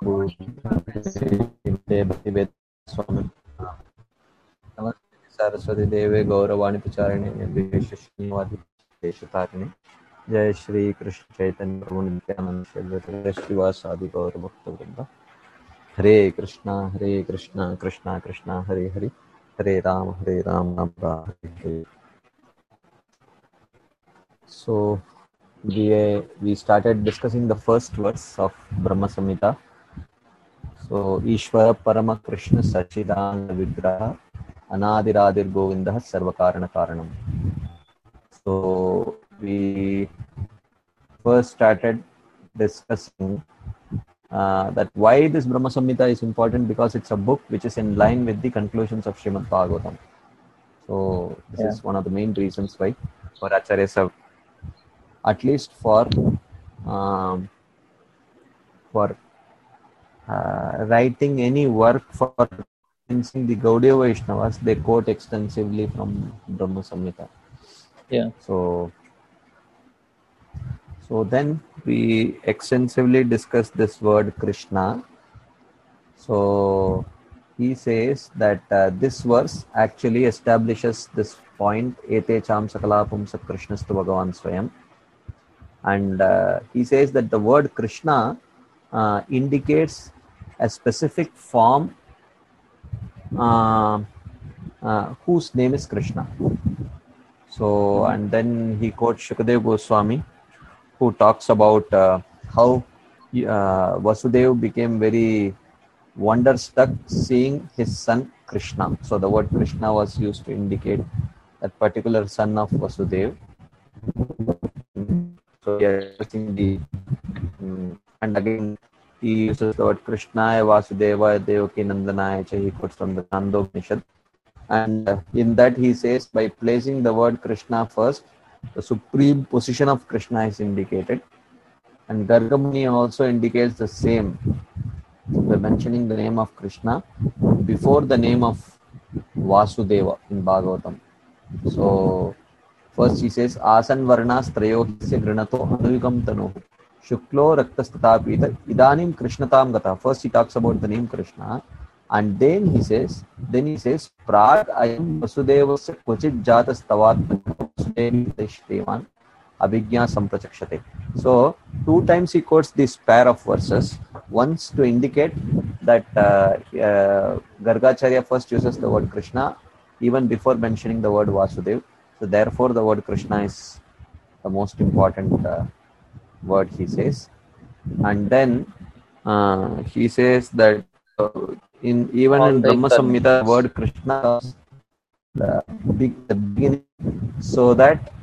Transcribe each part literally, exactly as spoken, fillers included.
Bhaktivedanta Swami Namaste Saraswati Deve Gauravani Pacharine Nirvishesha Srinivadi Deshatarine Jai Shri Krishna Chaitanya Prabhu Nityananda Shri Advaita Srivasadi Gaura Bhakta Vrinda Hare Krishna Hare Krishna Krishna Krishna Hare Hare Hare Ram Hare Ram Ram Ram Hare Hare. So we uh, we started discussing the first verse of Brahma Samhita. So Ishvara Parama Krishna Sachidana Vigraha Anadiradir Govinda Sarvakarana Karanam. So we first started discussing uh, that why this Brahma Samhita is important, because it's a book which is in line with the conclusions of Srimad Bhagavatam. So this yeah. is one of the main reasons why for Acharyas have, at least for um, for uh, writing any work for convincing the Gaudiya Vaishnavas, they quote extensively from Brahma Samhita. Yeah. So, so then we extensively discussed this word Krishna. So he says that uh, this verse actually establishes this point, Ete cham sakala pumsa Krishnastu Bhagavan Swayam. And uh, he says that the word Krishna uh, indicates a specific form uh, uh, whose name is Krishna. So, and then he quotes Shukadeva Goswami, who talks about uh, how uh, Vasudev became very wonderstruck seeing his son Krishna. So the word Krishna was used to indicate that particular son of Vasudev. So yeah, the um, and again he uses the word Krishnaya Vasudeva Devaki Nandanaya. He quotes from the Nandopanishad, and uh, in that he says, by placing the word Krishna first, the supreme position of Krishna is indicated, and Gargamuni also indicates the same by mentioning the name of Krishna before the name of Vasudeva in Bhagavatam. So first he says, Asan Varnas Trayohisya Grinato Anuyukam Tanu Shuklo Raktastatapita Idanim Krishnatam Gata. First he talks about the name Krishna, and then he says, then he says, Prag Ayam Vasudevasya Kochit Jatas Tavatmaka Vasudevi Shriman Abhigya Samprachakshate. So two times he quotes this pair of verses, once to indicate that uh, uh, Gargacharya first uses the word Krishna even before mentioning the word Vasudev. So therefore the word Krishna is the most important uh, word, he says. And then uh, he says that uh, in even All in the Brahma Samhita, the word Krishna is the, big, the beginning, so that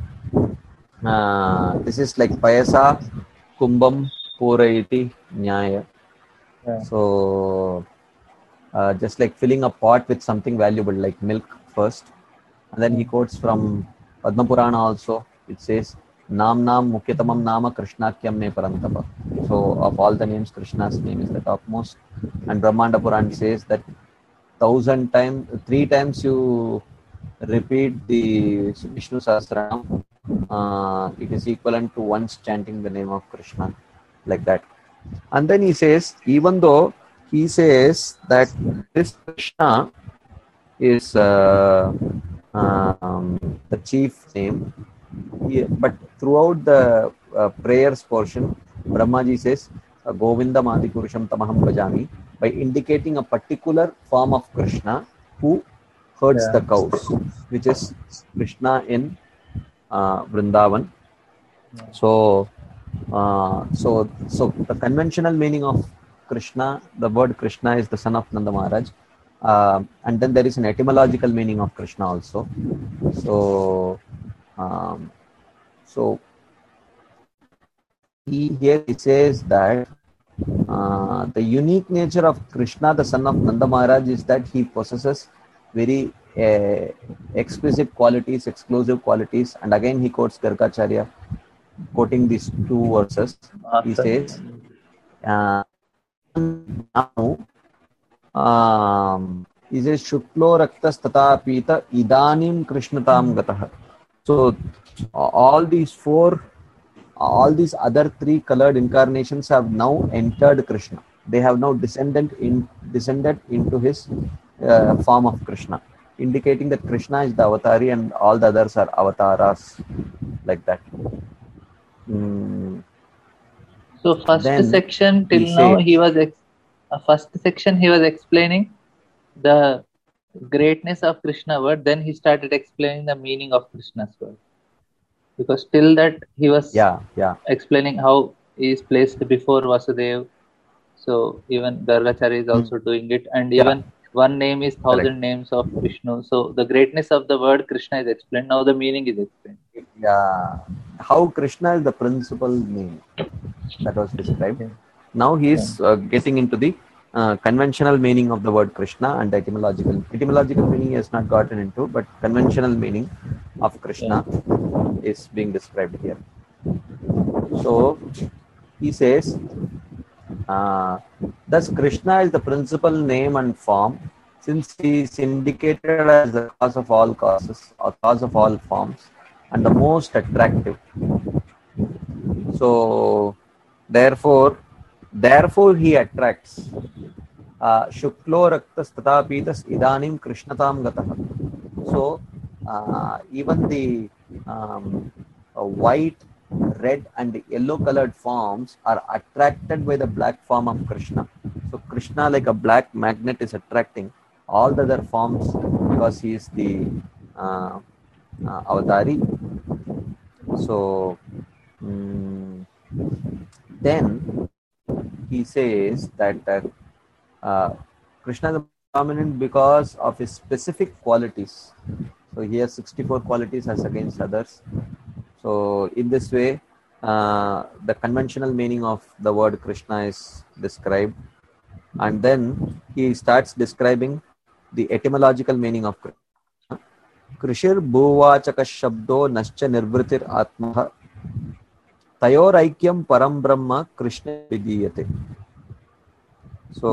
uh, this is like Payasa Kumbham Purayati Nyaya. Yeah. So uh, just like filling a pot with something valuable like milk first. And then he quotes from Padma Purana also. It says, Nam Nam Mukyatamam Nama Krishnakyam Me Parantapa. So of all the names, Krishna's name is the topmost. And Brahmanda Purana says that thousand times, three times you repeat the Vishnu Sahasranam, uh, it is equivalent to once chanting the name of Krishna, like that. And then he says, even though he says that this Krishna is uh, um, the chief name, he, but throughout the uh, prayers portion, Brahmaji says, Govinda Madi Purusham Tamaham Bhajami, by indicating a particular form of Krishna who herds yeah. the cows, which is Krishna in uh, Vrindavan. Yeah. So, uh, so, so the conventional meaning of Krishna, the word Krishna is the son of Nanda Maharaj. Uh, and then there is an etymological meaning of Krishna also. So, um, so he here he says that uh, the unique nature of Krishna, the son of Nanda Maharaj, is that he possesses very uh, exquisite qualities, exclusive qualities. And again he quotes Gargacharya, quoting these two verses. Awesome. He says, uh, now, um, he says, Shuklo Raktas Tata Pita Idanim Krishnatam Gatah. So all these four, all these other three colored incarnations have now entered Krishna. they have now descended in descended into his uh, form of Krishna, indicating that Krishna is the avatari and all the others are avataras, like that. Mm. So first Then section he till now says, he was ex- uh, first section he was explaining the greatness of Krishna word. Then he started explaining the meaning of Krishna's word, because till that he was yeah, yeah, explaining how he is placed before Vasudev. So even Gargacharya is mm, also doing it, and yeah, even one name is correct. thousand names of Vishnu. So the greatness of the word Krishna is explained. Now the meaning is explained. Yeah, how Krishna is the principal name, that was described. Yeah. Now he is Yeah. uh, getting into the uh, conventional meaning of the word Krishna and etymological. Etymological meaning is not gotten into, but conventional meaning of Krishna Yeah. is being described here. So he says, uh, thus Krishna is the principal name and form, since he is indicated as the cause of all causes or cause of all forms and the most attractive. So therefore, therefore he attracts. Uh, Shuklo raktas tatapitas idanim krishnatam gatah. So uh, even the um, uh, white, red and yellow colored forms are attracted by the black form of Krishna. So Krishna, like a black magnet, is attracting all the other forms because he is the uh, uh, avatari. So mm, then he says that uh, uh, Krishna is dominant because of his specific qualities. So he has sixty-four qualities as against others. So in this way, uh, the conventional meaning of the word Krishna is described, and then he starts describing the etymological meaning of Krishna. Krishir bhuvachaka shabdo nascha nirvritir atmaha tayoraikyam param brahma Krishna vidiyate. So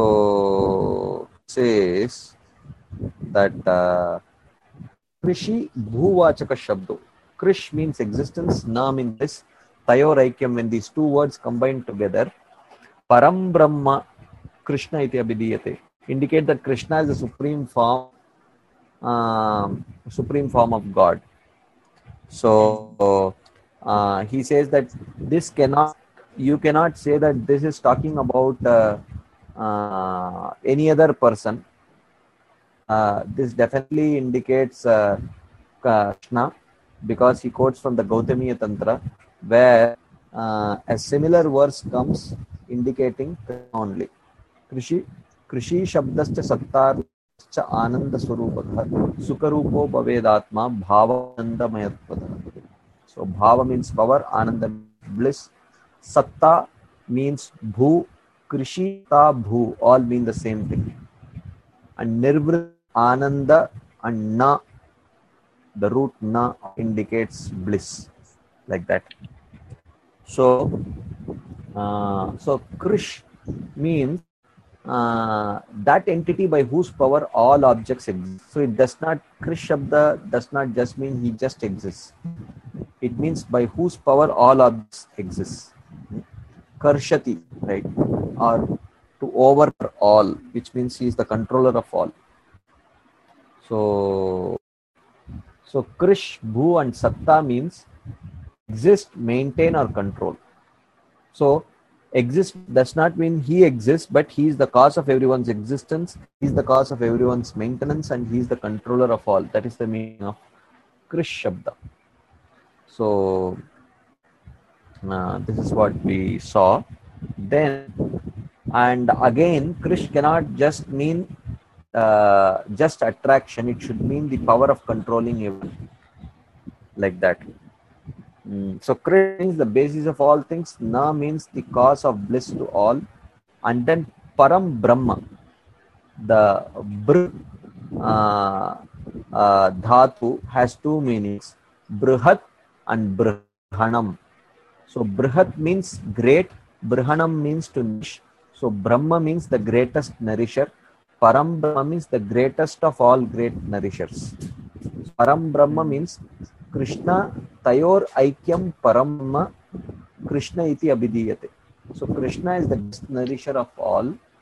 says that uh, Krishi bhuvachaka shabdo. Krish means existence, na means this, tayoraikyam, when these two words combine together, param brahma Krishna iti abhidiyate, indicate that Krishna is the supreme form, um, supreme form of God. So uh, he says that this cannot, you cannot say that this is talking about uh, uh, any other person. Uh, this definitely indicates uh, Krishna, because he quotes from the Gautamiya Tantra, where uh, a similar verse comes indicating Krishna only. Krishi, Krishi Shabdascha Sattarcha Ananda Surupakha Sukarupo Bhavedatma Bhava Anandamayatpada. So Bhava means power, Ananda bliss, Satta means Bhu, Krishi, Ta, Bhu all mean the same thing. And Nirvrit, Ananda and Na, the root Na indicates bliss, like that. So, uh, so Krish means uh, that entity by whose power all objects exist. So it does not, Krish Shabda does not just mean he just exists. It means by whose power all objects exist. Karshati, right? Or to over all, which means he is the controller of all. So, so Krish, Bhu and Satta means exist, maintain or control. So exist does not mean he exists, but he is the cause of everyone's existence, he is the cause of everyone's maintenance, and he is the controller of all. That is the meaning of Krish Shabda. So uh, this is what we saw. Then, and again, Krish cannot just mean uh, just attraction, it should mean the power of controlling everyone, like that. Mm. So Krish means the basis of all things, Na means the cause of bliss to all, and then Param Brahma, the Br uh, uh, Dhatu has two meanings, Brihat and Brhanam. So Brihat means great, Brhanam means to nourish. So Brahma means the greatest nourisher, Param Brahma means the greatest of all great nourishers. Param Brahma means Krishna Tayor Aikyam Paramma Krishna iti abhidiyate. So Krishna is the nourisher of all,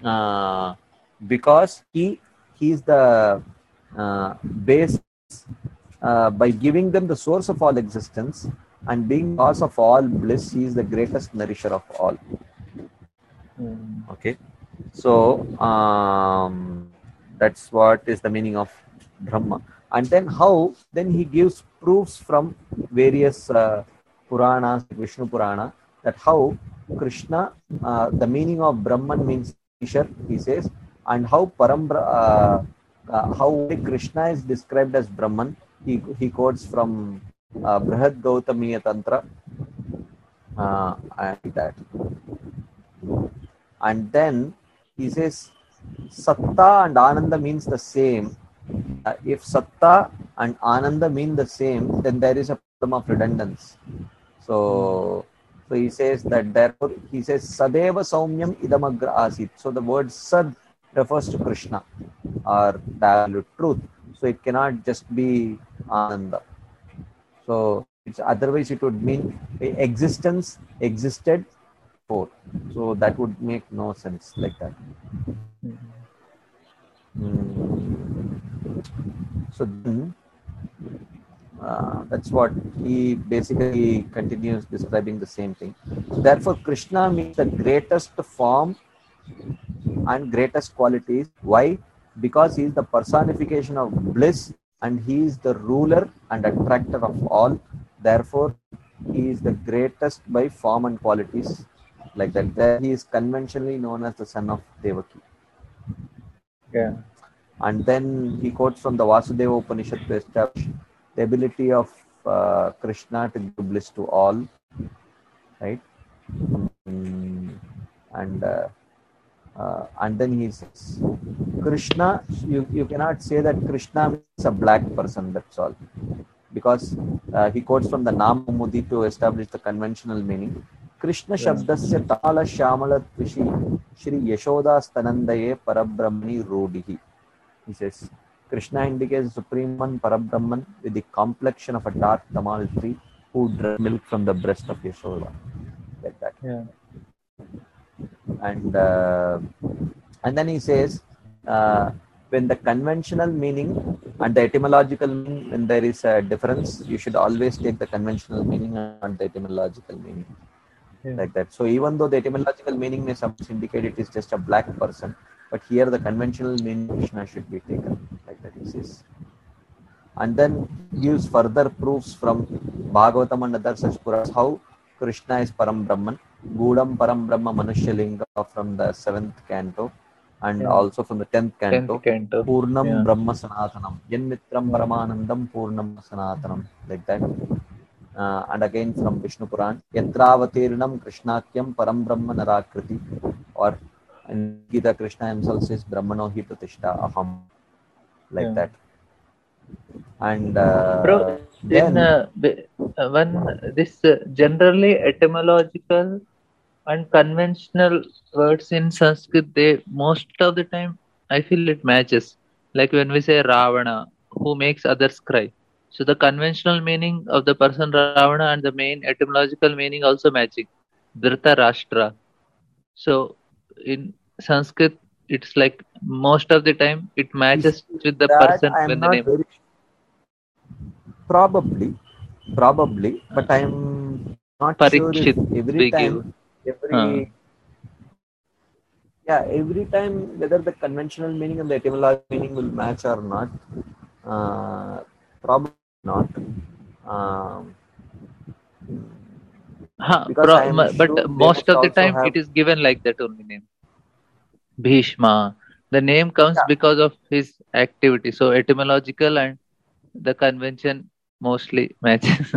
uh, because he he is the uh, base uh, by giving them the source of all existence and being cause of all bliss. He is the greatest nourisher of all. Mm. Okay, so um, that's what is the meaning of Brahma. And then how then he gives proofs from various uh, Puranas, like Vishnu Purana, that how Krishna, uh, the meaning of Brahman means Ishar, he says, and how Parambra, uh, uh, how only Krishna is described as Brahman. He, he quotes from uh, Brihad Gautamiya Tantra, uh, and that. And then he says Satta and Ananda means the same. Uh, if Satta and Ananda mean the same, then there is a problem of redundance. So, so he says that therefore he says Sadeva Saumyam Idamagra Asit. So the word Sad refers to Krishna or the absolute truth. So it cannot just be Ananda. So it's otherwise it would mean existence existed for. So that would make no sense like that. Mm. So then, uh, that's what he basically continues describing the same thing. So therefore, Krishna means the greatest form and greatest qualities. Why? Because he is the personification of bliss and he is the ruler and attractor of all. Therefore, he is the greatest by form and qualities. Like that, there he is conventionally known as the son of Devaki. Yeah. And then he quotes from the Vasudeva Upanishad to establish the ability of uh, Krishna to give bliss to all, right? Mm, and uh, uh, and then he says, Krishna, you, you cannot say that Krishna means a black person, that's all. Because uh, he quotes from the Nam Mudi to establish the conventional meaning. Krishna Shabdasya Tala Shamala Tvishi Shri Yashoda Stanandaye Parabrahmani Rodihi. He says, Krishna indicates Supreme One, Parabrahman, with the complexion of a dark tamal tree who drank milk from the breast of Yashoda. Like that. Yeah. And, uh, and then he says, uh, when the conventional meaning and the etymological meaning, when there is a difference, you should always take the conventional meaning and the etymological meaning. Yeah. Like that. So even though the etymological meaning may sometimes indicate it is just a black person, but here the conventional meaning Krishna should be taken. Like that he says. And then gives further proofs from Bhagavatam and other such Puranas how Krishna is Param Brahman, Gudam Param Brahma Manushyalinga from the seventh canto, and yeah. also from the tenth canto, tenth canto. Purnam Yeah. Brahma Sanatanam, Yanmitram Paramanandam Purnam Sanatanam, like that. Uh, and again from Vishnu Puran, Yatravatirnam Krishnakyam Param Brahma Narakriti, or in Gita Krishna himself says Brahmano hi Pratishta Aham, like yeah. that. And uh, Bro, then in uh, when this uh, generally etymological and conventional words in Sanskrit, they most of the time I feel it matches. Like when we say Ravana, who makes others cry. So the conventional meaning of the person Ravana and the main etymological meaning also matching. Dhritarashtra. So in Sanskrit, it's like most of the time it matches with the that person I am when the not name. very probably, probably, but I am not Parikshit, sure if every time, give. every Uh. yeah, every time whether the conventional meaning and the etymological meaning will match or not. Uh, probably not. Um, Huh, because pro, I am but sure most of the time have... it is given like that only name. Bhishma. The name comes yeah. because of his activity. So etymological and the convention mostly matches.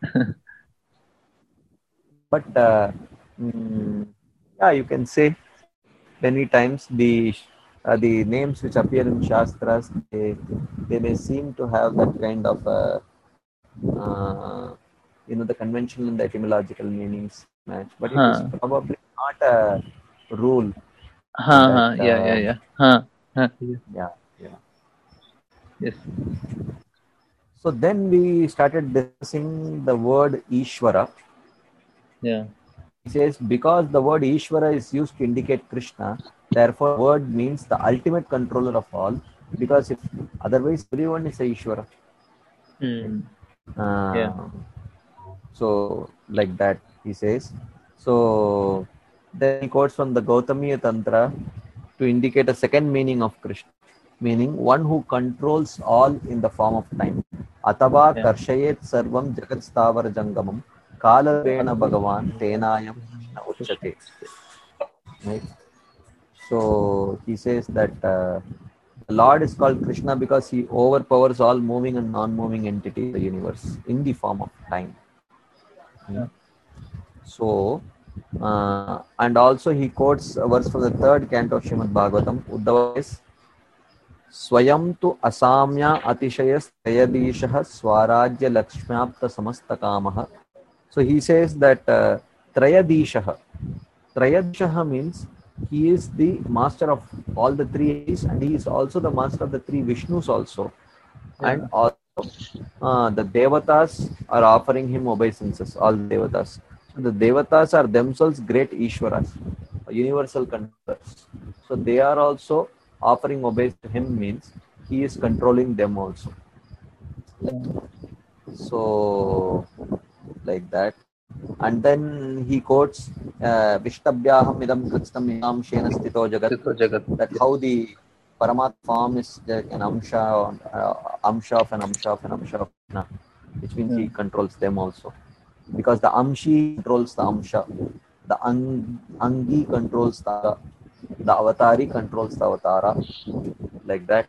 But uh, mm, yeah, you can say many times the uh, the names which appear in Shastras, they, they may seem to have that kind of uh, uh, you know the conventional and the etymological meanings match, but it is huh. probably not a rule. Huh, that, huh, yeah, uh, yeah, yeah. Huh, huh, yeah. Yeah, yeah. Yes. So then we started discussing the word Ishvara. Yeah. He says because the word Ishvara is used to indicate Krishna, Therefore, word means the ultimate controller of all, because if otherwise everyone is a Ishvara. Hmm. Uh, Yeah. so, like that, he says. So, then he quotes from the Gautamiya Tantra to indicate a second meaning of Krishna, meaning one who controls all in the form of time. Atava Yeah. karshayet sarvam jagat stavar jangamam kalavena bhagavan tenayam Krishna uchate. Right? So he says that uh, the Lord is called Krishna because he overpowers all moving and non-moving entities in the universe in the form of time. Hmm. So, uh, and also he quotes a verse from the third canto of Srimad Bhagavatam. Uddhava says, Swayam tu asamya atishayas trayadishah swarajya lakshmyapta samastakamaha. So he says that uh, trayadishah, trayadishah means he is the master of all the three A's and he is also the master of the three Vishnus also. And Yeah. also uh, the Devatas are offering him obeisances, all the Devatas. So the Devatas are themselves great Ishwaras, universal controllers. So they are also offering obeisance to him means he is controlling them also. Yeah. So like that. And then he quotes uh, Vishtabhyaham idam kritstam imam shena stito jagat, Sito Jagat. that Yes. how the Paramat form is like an amsha, uh, amsha of an amsha of an amsha of Krishna, which means he Hmm. controls them also. Because the amshi controls the amsha, the ang, angi controls the, the avatari controls the avatara, like that.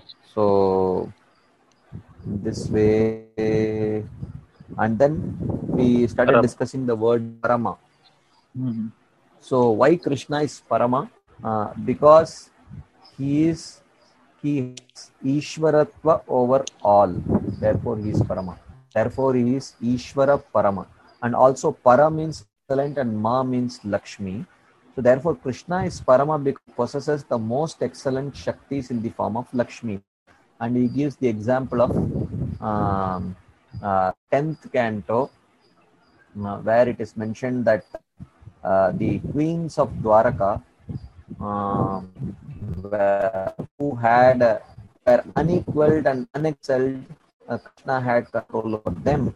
So this way, and then we started Param. discussing the word Parama. Hmm. So why Krishna is Parama? Uh, because he is he has Ishwaratva over all. Therefore he is Parama. Therefore he is Ishvara Parama. And also Para means excellent and Ma means Lakshmi. So therefore Krishna is Parama because he possesses the most excellent Shaktis in the form of Lakshmi. And he gives the example of um, uh, tenth canto, uh, where it is mentioned that uh, the queens of Dwaraka, um, were, who had uh, were unequaled and unexcelled, uh, Krishna had control over them,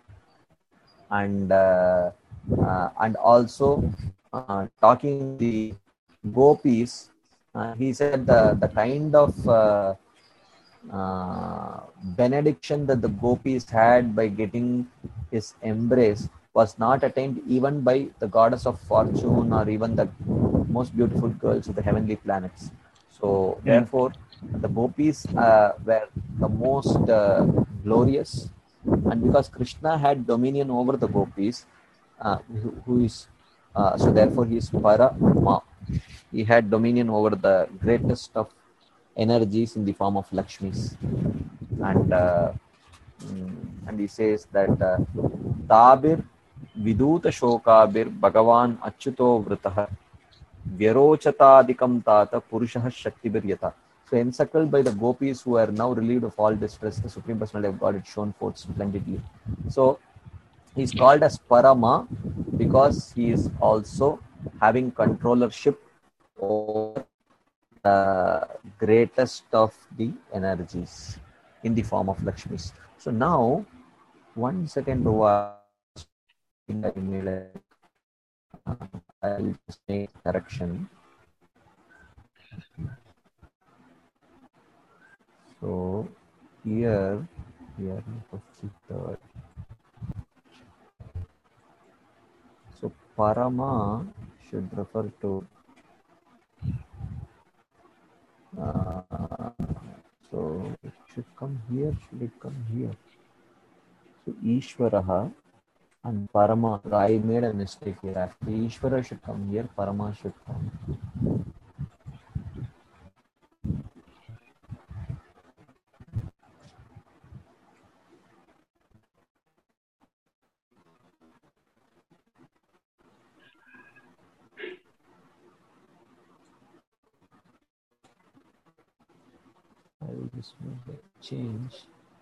and uh, uh, and also uh, talking of the gopis, uh, he said the the kind of uh, uh, benediction that the gopis had by getting his embrace was not attained even by the goddess of fortune or even the most beautiful girls of the heavenly planets. So, Yeah. therefore, the gopis uh, were the most uh, glorious, and because Krishna had dominion over the gopis, uh, who, who is uh, so therefore he is Parama. He had dominion over the greatest of energies in the form of Lakshmis. And uh, mm, and he says that uh, Tabir Viduta Shokabir Bhagavan Achyuto Vritah Vyarochataadikam Tata Purushah Shaktibiryata. So encircled by the gopis who are now relieved of all distress, the Supreme Personality of God had shown forth splendidly. So he is called as Parama because he is also having controllership over the greatest of the energies in the form of Lakshmis. So now, one second, Dhruva, I may like, uh, I'll just make correction. So here, here, fifty-third. So Parama should refer to. Uh, so it should come here. Should it come here? So Ishvaraha and Parama. I made a mistake here. Actually, Ishvara should come here. Parama should come. I will just make a change.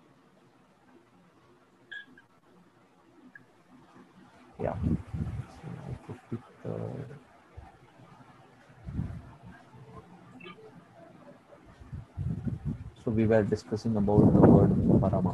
Yeah. So fifty-third. So we were discussing about the word Parama.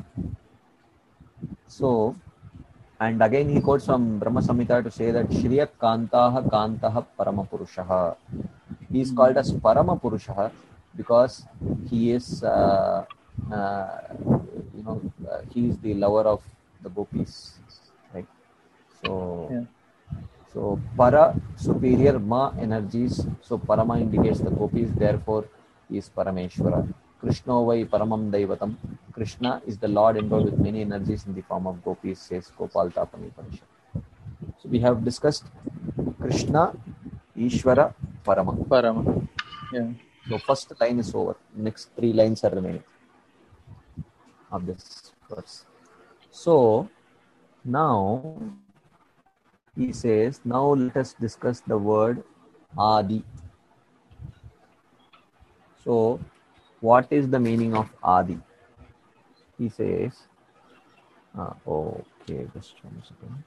So, and again he quotes from Brahma Samhita to say that Shriya Kantaha Kantaha Parama Purushaha. He is called as Parama Purushaha because he is, uh, uh, you know, uh, he is the lover of the gopis, right? So, Yeah. so Para, superior, Ma, energies. So Parama indicates the gopis, therefore he is Parameshwara. Krishna vai Paramam Daivatam. Krishna is the Lord endowed with many energies in the form of gopis, says Gopal Tapani Upanishad. So we have discussed Krishna, Ishvara, Parama. Parama. Yeah. So first line is over. Next three lines are remaining of this verse. So now he says, now let us discuss the word Adi. So what is the meaning of Adi? He says, uh, okay, just one second.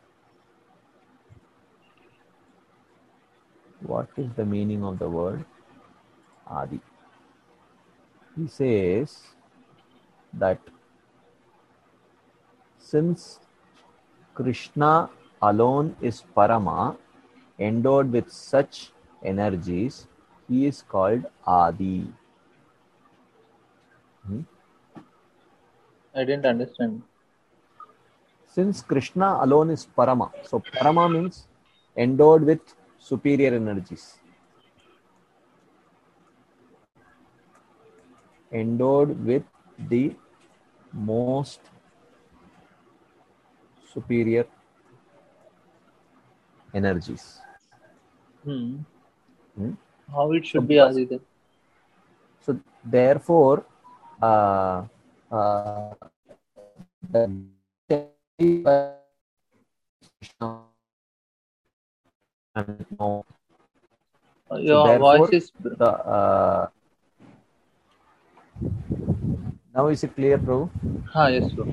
What is the meaning of the word Adi? He says that since Krishna alone is Parama, endowed with such energies, he is called Adi. Hmm? I didn't understand. Since Krishna alone is Parama, so Parama means endowed with superior energies. Endowed with the most superior energies. Hmm. Hmm? How it should So be because, Adi then? so therefore, uh, uh, the no. So Your voice therefore, is. the uh, now is it clear, Prabhu? Ah, yes, bro.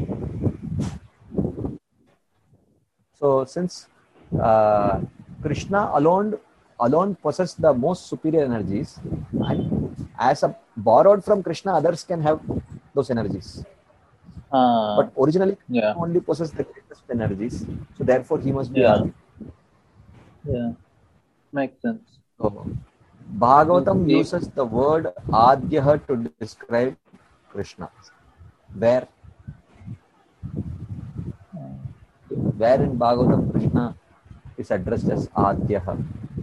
So since uh, Krishna alone alone possesses the most superior energies, and as a borrowed from Krishna, others can have those energies. Ah, But originally, yeah. Krishna only possesses the greatest energies. So therefore, he must be Yeah. Adi. Yeah. Makes sense. So Bhagavatam Deep. uses the word Adhyah to describe Krishna. Where? Where in Bhagavatam Krishna is addressed as Adhyah?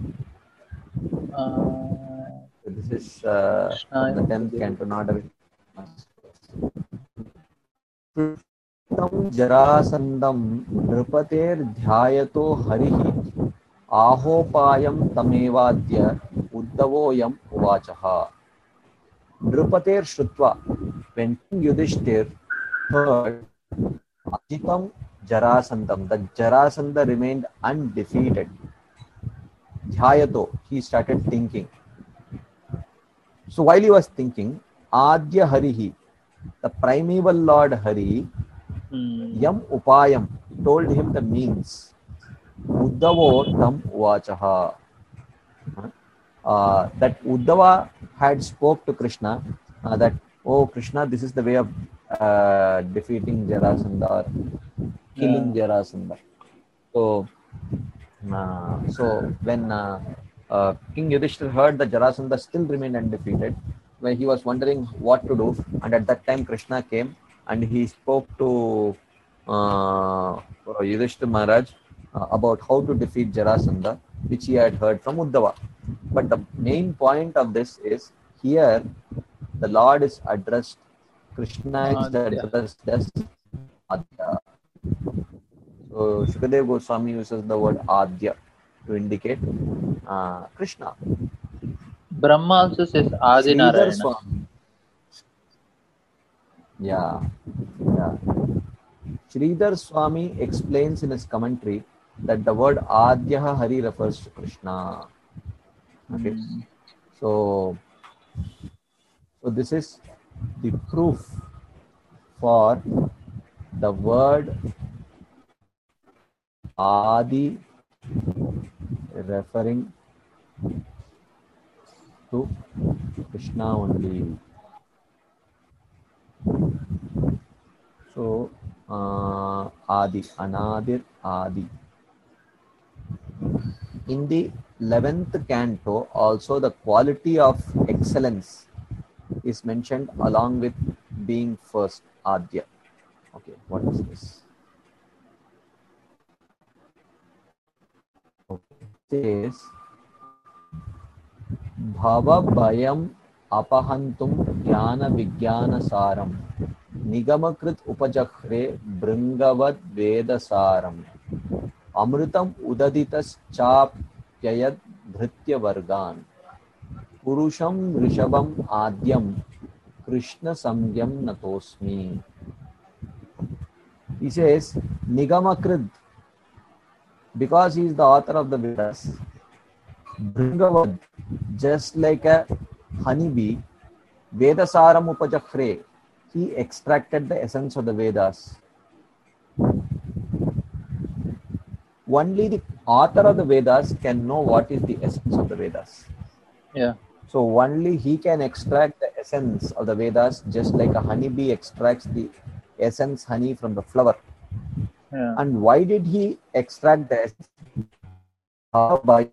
Uh, So this is uh, from the tenth Krishna. canto, not a Jarasandam Nrupater Dhyayato Harihi Ahopayam Tamevadya Uddavoyam Uvachaha. Nrupater Shrutva, when King Yudhishthir heard Ajitam Jarasandam, the Jarasandha remained undefeated. Dhyayato, he started thinking. So while he was thinking, Adya Harihi, the primeval Lord Hari, Hmm. Yam Upayam, told him the means. Uddavo tam uvachaha. Uh, that Uddava had spoke to Krishna uh, that, oh Krishna, this is the way of uh, defeating Jarasandha or killing Yeah. Jarasandha. So, uh, so when uh, uh, King Yudhishthir heard that Jarasandha still remained undefeated, when he was wondering what to do, and at that time Krishna came and he spoke to uh, Yudhishthir Maharaj uh, about how to defeat Jarasandha, which he had heard from Uddhava. But the main point of this is here the Lord is addressed, Krishna is Adya. addressed as Adya. So Shukadev Goswami uses the word Adya to indicate uh, Krishna. Brahma also says Adi Sridhar Narayana. Swami. Yeah, yeah. Sridhar Swami explains in his commentary that the word Adya Hari refers to Krishna. Okay. Hmm. So, so this is the proof for the word Adi referring to Krishna only. Adi, Anadir Adi. In the eleventh canto, also the quality of excellence is mentioned along with being first, Adya. Okay, what is this? Okay, it says Bhava Bhayam Apahantum Jnana Vijnana Saram Nigamakrit Upajahre Bringavad Veda Saram Amritam Udaditas Chapyayad Dhritya Vargan Purusham Rishabam Adyam Krishna Samyam Natosmi. He says Nigamakrit, because he is the author of the Vedas. Bringavad, just like a honeybee, Vedasaram Upajahre, he extracted the essence of the Vedas. Only the author of the Vedas can know what is the essence of the Vedas. Yeah. So only he can extract the essence of the Vedas, just like a honeybee extracts the essence honey from the flower. Yeah. And why did he extract the essence? By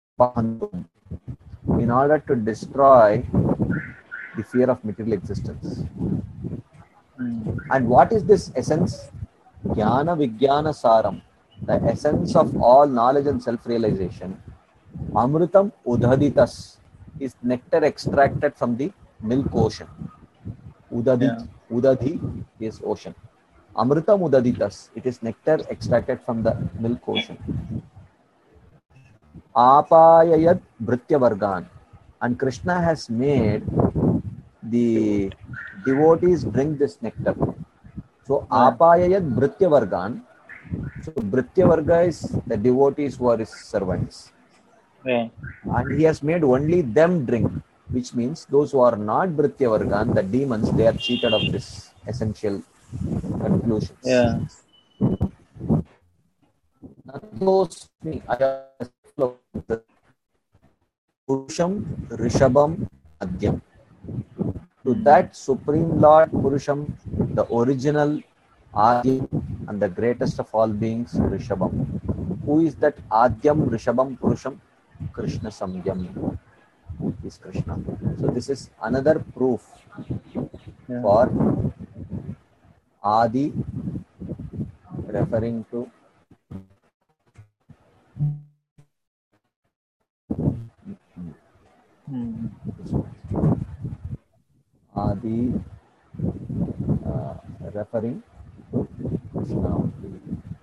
in order to destroy the fear of material existence. Mm. And what is this essence? Jnana Vijnana Saram, the essence of all knowledge and self-realization. Amritam Udhaditas is nectar extracted from the milk ocean. Udadi, Yeah. Udadhi is ocean. Amritam Udaditas, it is nectar extracted from the milk ocean. Apayayad Bhritya Vargan, and Krishna has made the devotees drink this nectar. So Yeah. Apayayad Bhritya Vargan. So Bhritya Varga is the devotees who are his servants. Yeah. And he has made only them drink, which means those who are not Bhritya Vargan, the demons, they are cheated of this essential conclusions. Yeah. Natosmi, I have Purusham Rishabam Adyam. To that Supreme Lord Purusham, the original Adyam and the greatest of all beings, Rishabam. Who is that Adyam, Rishabam, Purusham? Krishna Samyam is Krishna. So this is another proof Yeah. for Adi referring to Mm. Adi uh, referring to Krishna only,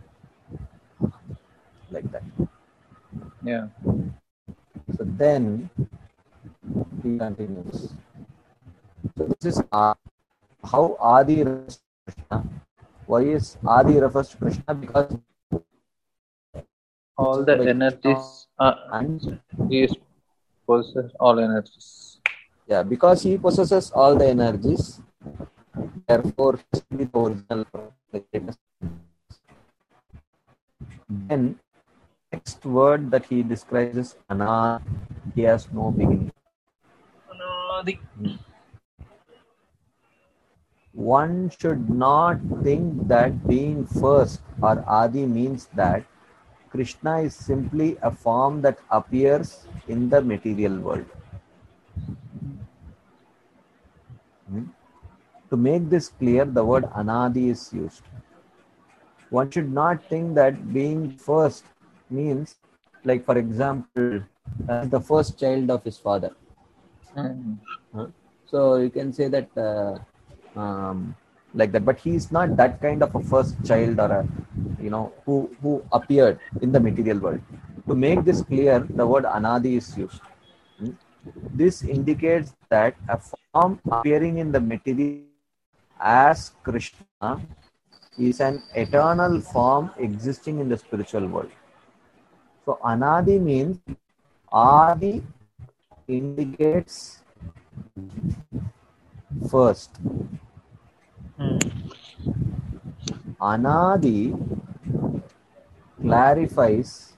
like that. Yeah. So then he continues. So this is uh, how Adi refers to Krishna. Why is Adi refers to Krishna? Because All the energies are, and he is possess all energies. yeah, because he possesses all the energies, therefore he is the original. Then next word that he describes is Anad. He has no beginning. Anadi. One should not think that being first or Adi means that Krishna is simply a form that appears in the material world. Hmm? To make this clear, the word Anadi is used. One should not think that being first means, like for example, uh, the first child of his father. Mm. Huh? So you can say that uh, um, like that, but he is not that kind of a first child or a, you know, who who appeared in the material world. To make this clear, the word Anadi is used. Hmm? This indicates that a form appearing in the material as Krishna is an eternal form existing in the spiritual world. So Anadi means Adi indicates first. Mm. Anadi clarifies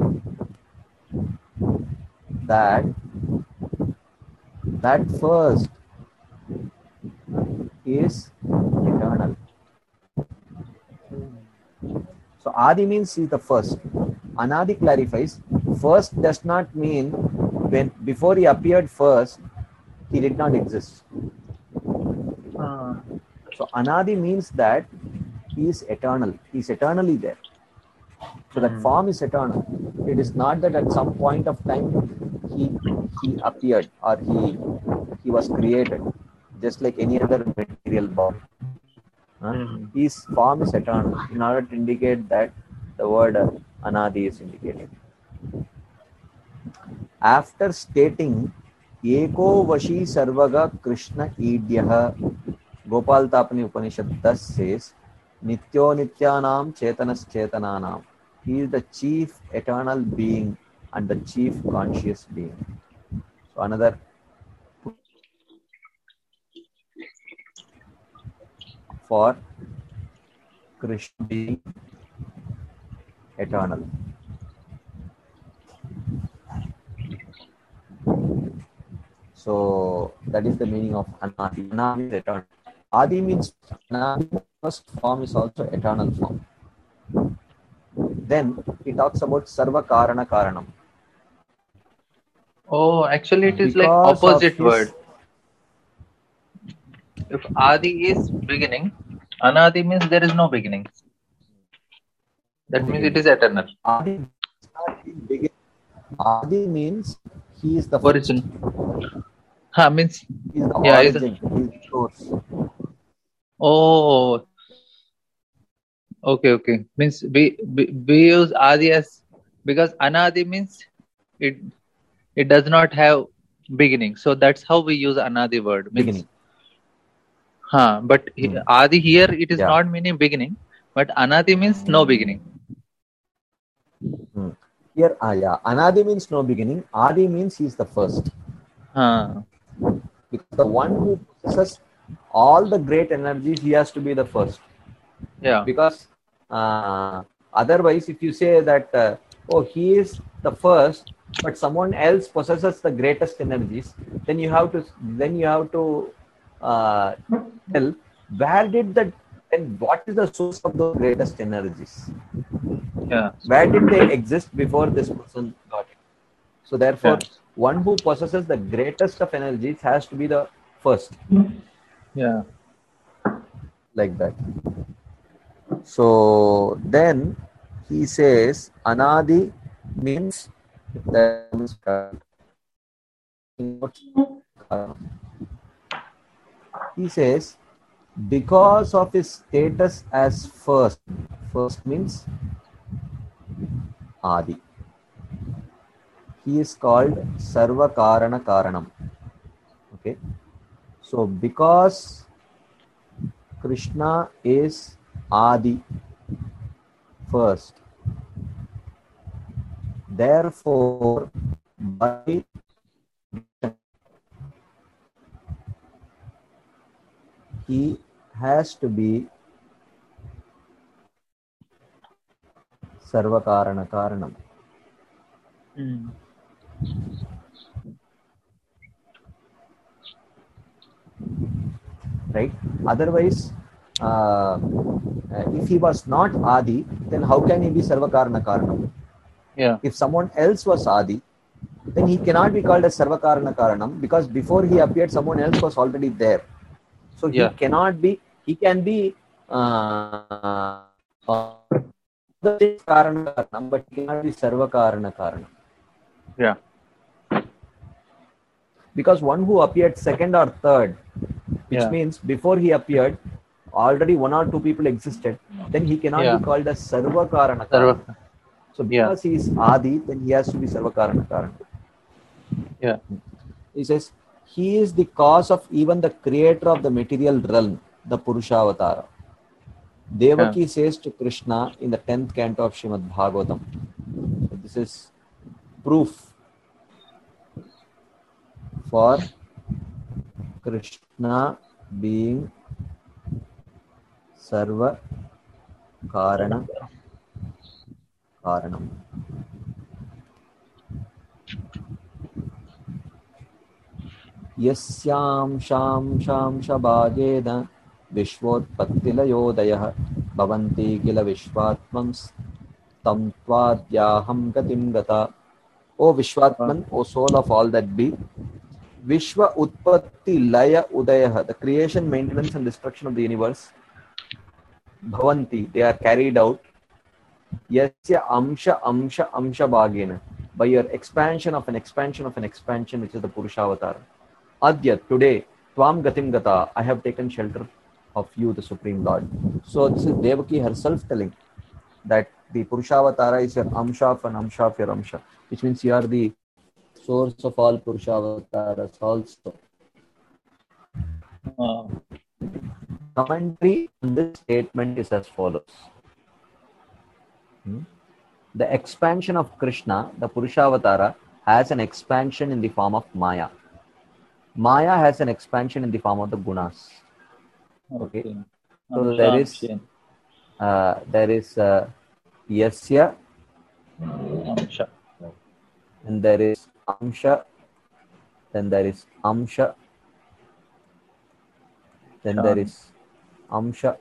that that first is eternal. Adi means he is the first. Anadi clarifies, first does not mean when before he appeared first, he did not exist. Uh, So Anadi means that he is eternal. He is eternally there. So that mm. form is eternal. It is not that at some point of time he he appeared or he he was created, just like any other material body. Huh? Mm. His form is eternal. In order to indicate that, the word uh, Anadi is indicated. After stating Eko Vashi Sarvaga Krishna Idyah, Gopal Tapani Upanishad thus says, Nityo Nityanam Chetanas Chetananam. He is the chief eternal being and the chief conscious being. So another for Krishna being eternal. So that is the meaning of Anadi. Anadi is eternal. Adi means Anadi, first form is also eternal form. Then he talks about Sarva Karana Karanam. Oh, actually, it is like Because of opposite his word. If Adi is beginning, Anadi means there is no beginning. That means it is eternal. Adi is not the beginning. Adi means he is the Origin. first. Ha, means He is the yeah, is origin. He is the source. oh, okay, okay. Means we, we we use Adi as because Anadi means it it does not have beginning. So that's how we use Anadi word. Means Beginning. huh, but he- Hmm. Adi here it is Yeah. not meaning beginning, but Anadi means no beginning. Hmm. Here, ah, yeah. Anadi means no beginning. Adi means he is the first. Huh. Because the one who possesses all the great energies, he has to be the first. Yeah. Because uh, otherwise, if you say that, uh, oh, he is the first, but someone else possesses the greatest energies, then you have to then you have to uh, tell where did that and what is the source of those greatest energies? Yeah. Where did they exist before this person got it? So therefore, Yeah. one who possesses the greatest of energies has to be the first. Yeah. Like that. So then he says Anadi means that he says because of his status as first. First means Adi. He is called Sarva Karana Karanam. Okay. So because Krishna is Adi first, therefore by he has to be Sarva Karana Karanam. Mm. Right? Otherwise, uh, if he was not Adi, then how can he be Sarva Karana Karanam? Yeah. If someone else was Adi, then he cannot be called as Sarva Karana Karanam because before he appeared, someone else was already there. So he Yeah. cannot be, he can be uh, the Karana Karanam, but he cannot be Sarva Karana Karanam. Yeah. Because one who appeared second or third, which Yeah. means before he appeared, already one or two people existed, then he cannot Yeah. be called as Sarva Karana Sarva. Karanam. So Yeah. because he is Adi, then he has to be Sarva Karana Karanam. Yeah. He says, he is the cause of even the creator of the material realm, the Purushavatara. Devaki Yeah. says to Krishna in the tenth canto of Srimad Bhagavatam. This is proof for Krishna being Sarva Karana Karanam. Yasyam sham sham shabajeda vishvotpattilayodayah bhavanti kila vishvatmams tam tvadyaham gatim gata. O Vishwatman, O soul of all that be, Vishwa Utpatti Laya Udaya, the creation, maintenance and destruction of the universe, Bhavanti, they are carried out, Yasya Amsha Amsha Amsha Bhagena, by your expansion of an expansion of an expansion, which is the Purushavatara. Adya, today, Tvam Gatim Gata, I have taken shelter of you, the Supreme Lord. So this is Devaki herself telling that the Purushavatara is your Amsha of an Amsha of your Amsha, which means you are the source of all Purushavatas also. Uh, Commentary on this statement is as follows. Hmm? The expansion of Krishna, the Purushavatara, has an expansion in the form of Maya. Maya has an expansion in the form of the gunas. Okay. okay. So Amsha, there is Amsha. uh, there is uh, Yasya, Amsha. and there is Amsha, then there is Amsha, then Shan. there is Amsha,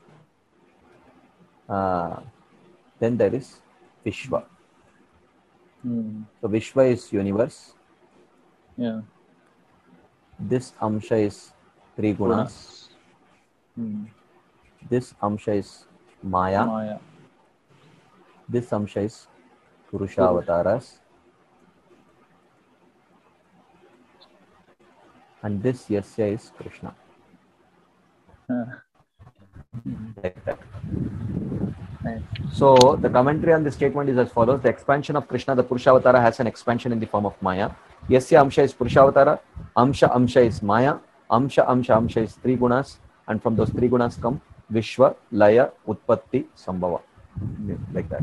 uh, then there is Vishwa. Hmm. So Vishwa is universe. Yeah. This Amsha is three gunas. Hmm. This Amsha is Maya. Maya. This Amsha is Purushavatas. And this Yasya is Krishna. Uh, Like that. nice. So the commentary on this statement is as follows. The expansion of Krishna, the Purushavatara, has an expansion in the form of Maya. Yasya Amsha is Purushavatara. Amsha Amsha is Maya. Amsha Amsha Amsha is three gunas. And from those three gunas come Vishwa, Laya, Utpatti, Sambhava. Like that.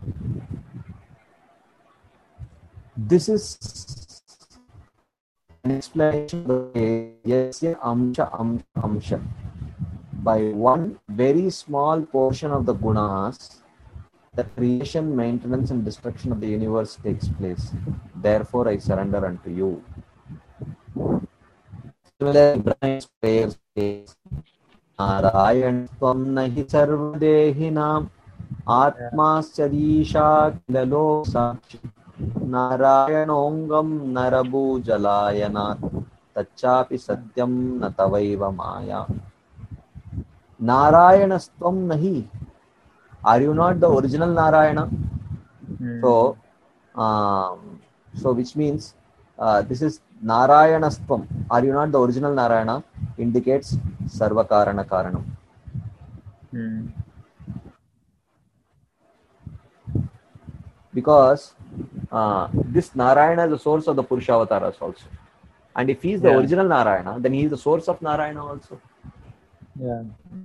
This is an explanation of the Yasya Amsha Amsha Amsha. By one very small portion of the gunas, the creation, maintenance and destruction of the universe takes place. Therefore, I surrender unto you. Similarly, Ibrahim's prayer says, Narayan Tvam Nahi Sarvadehinam Atmasyadisha Kilalo Sakshi Narayanongam Narabu Jalayanat Tachapi Satyam Natavaiva Maya. Narayanastvam Nahi. Are you not the original Narayana? Hmm. So, um, so which means uh, this is Narayanastvam. Are you not the original Narayana? Indicates Sarvakarana Karanam. Hmm. Because uh, this Narayana is the source of the Purushavatas also. And if he is the Yeah. original Narayana, then he is the source of Narayana also. Yeah.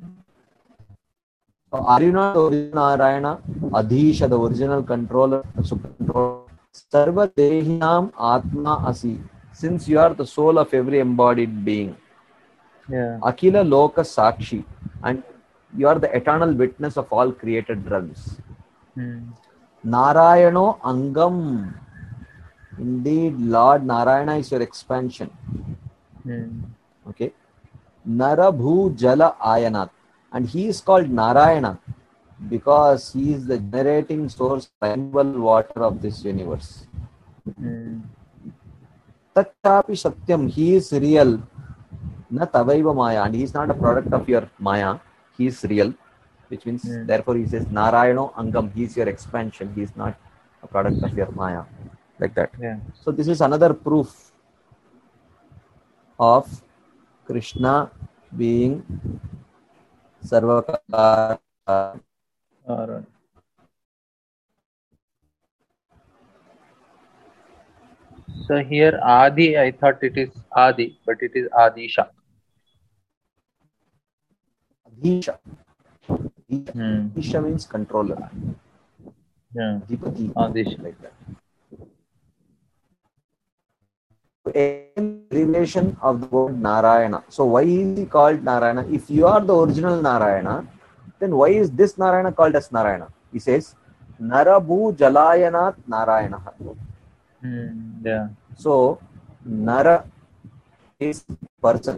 So are you not the original Narayana? Adhisha, the original controller, super controller. Sarva Dehinam Atma Asi. Since you are the soul of every embodied being. Yeah. Akila Loka Sakshi. And you are the eternal witness of all created realms. Hmm. Narayano Angam. Indeed, Lord Narayana is your expansion. Hmm. Okay. Narabhu Jala Ayanat. And he is called Narayana because he is the generating source, primal water of this universe. Hmm. Tachapi Satyam, he is real. Na Tavaiva Maya, and he is not a product of your Maya, he is real, which means, Hmm. therefore, he says Narayano Angam, he is your expansion, he is not a product of your Maya, like that. Yeah. So, this is another proof of Krishna being Sarvakara. All right. So here Adi, I thought it is Adi, but it is Adisha. Adhisha. Adhisha. Hmm. Adhisha means controller. Yeah. Adhipati, Adisha. like that. In relation of the word Narayana. So why is he called Narayana? If you are the original Narayana, then why is this Narayana called as Narayana? He says, Narabu Jalayanat Narayana. Hmm. Yeah. So, Nara is person.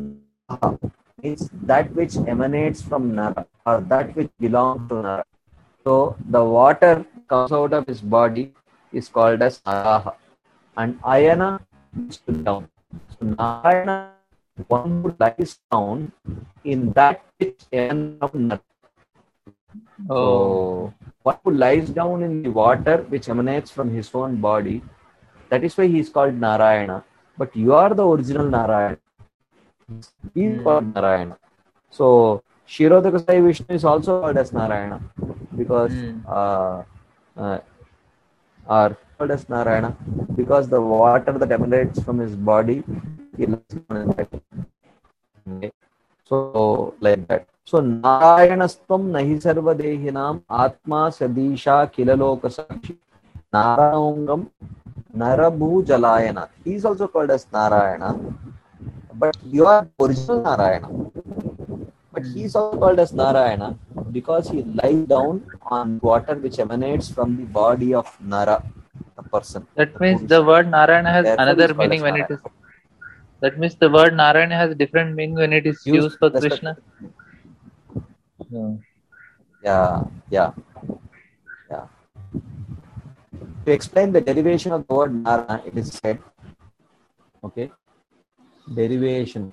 Naha means that which emanates from Nara or that which belongs to Nara. So the water comes out of his body is called as Naraha, and Ayana is down. So Narayana, one who lies down in that which emanates from Nara. Oh, So one who lies down in the water which emanates from his own body, that is why he is called Narayana. But you are the original Narayana. He is Hmm. called Narayana. So Kshirodaka Sai Vishnu is also called as Narayana because Hmm. uh, uh, are called as Narayana because the water that emanates from his body he lies down in that. Okay. So like that. So Narayanastam nahi sarva dehinam atma sadisha kilaloka sakshi Naranangam Narabhu Jalayana. He is also called as Narayana, but you are original Narayana. But he is also called as Narayana because he lies down on water which emanates from the body of Nara, the person. That The means the Purusha. word Narayana has Therefore, he is another called meaning as when it is. Narayana. That means the word Narayana has different meaning when it is Used used for Krishna. respectively. No. Yeah, yeah, yeah. To explain the derivation of the word Narayana, it is said, okay, derivation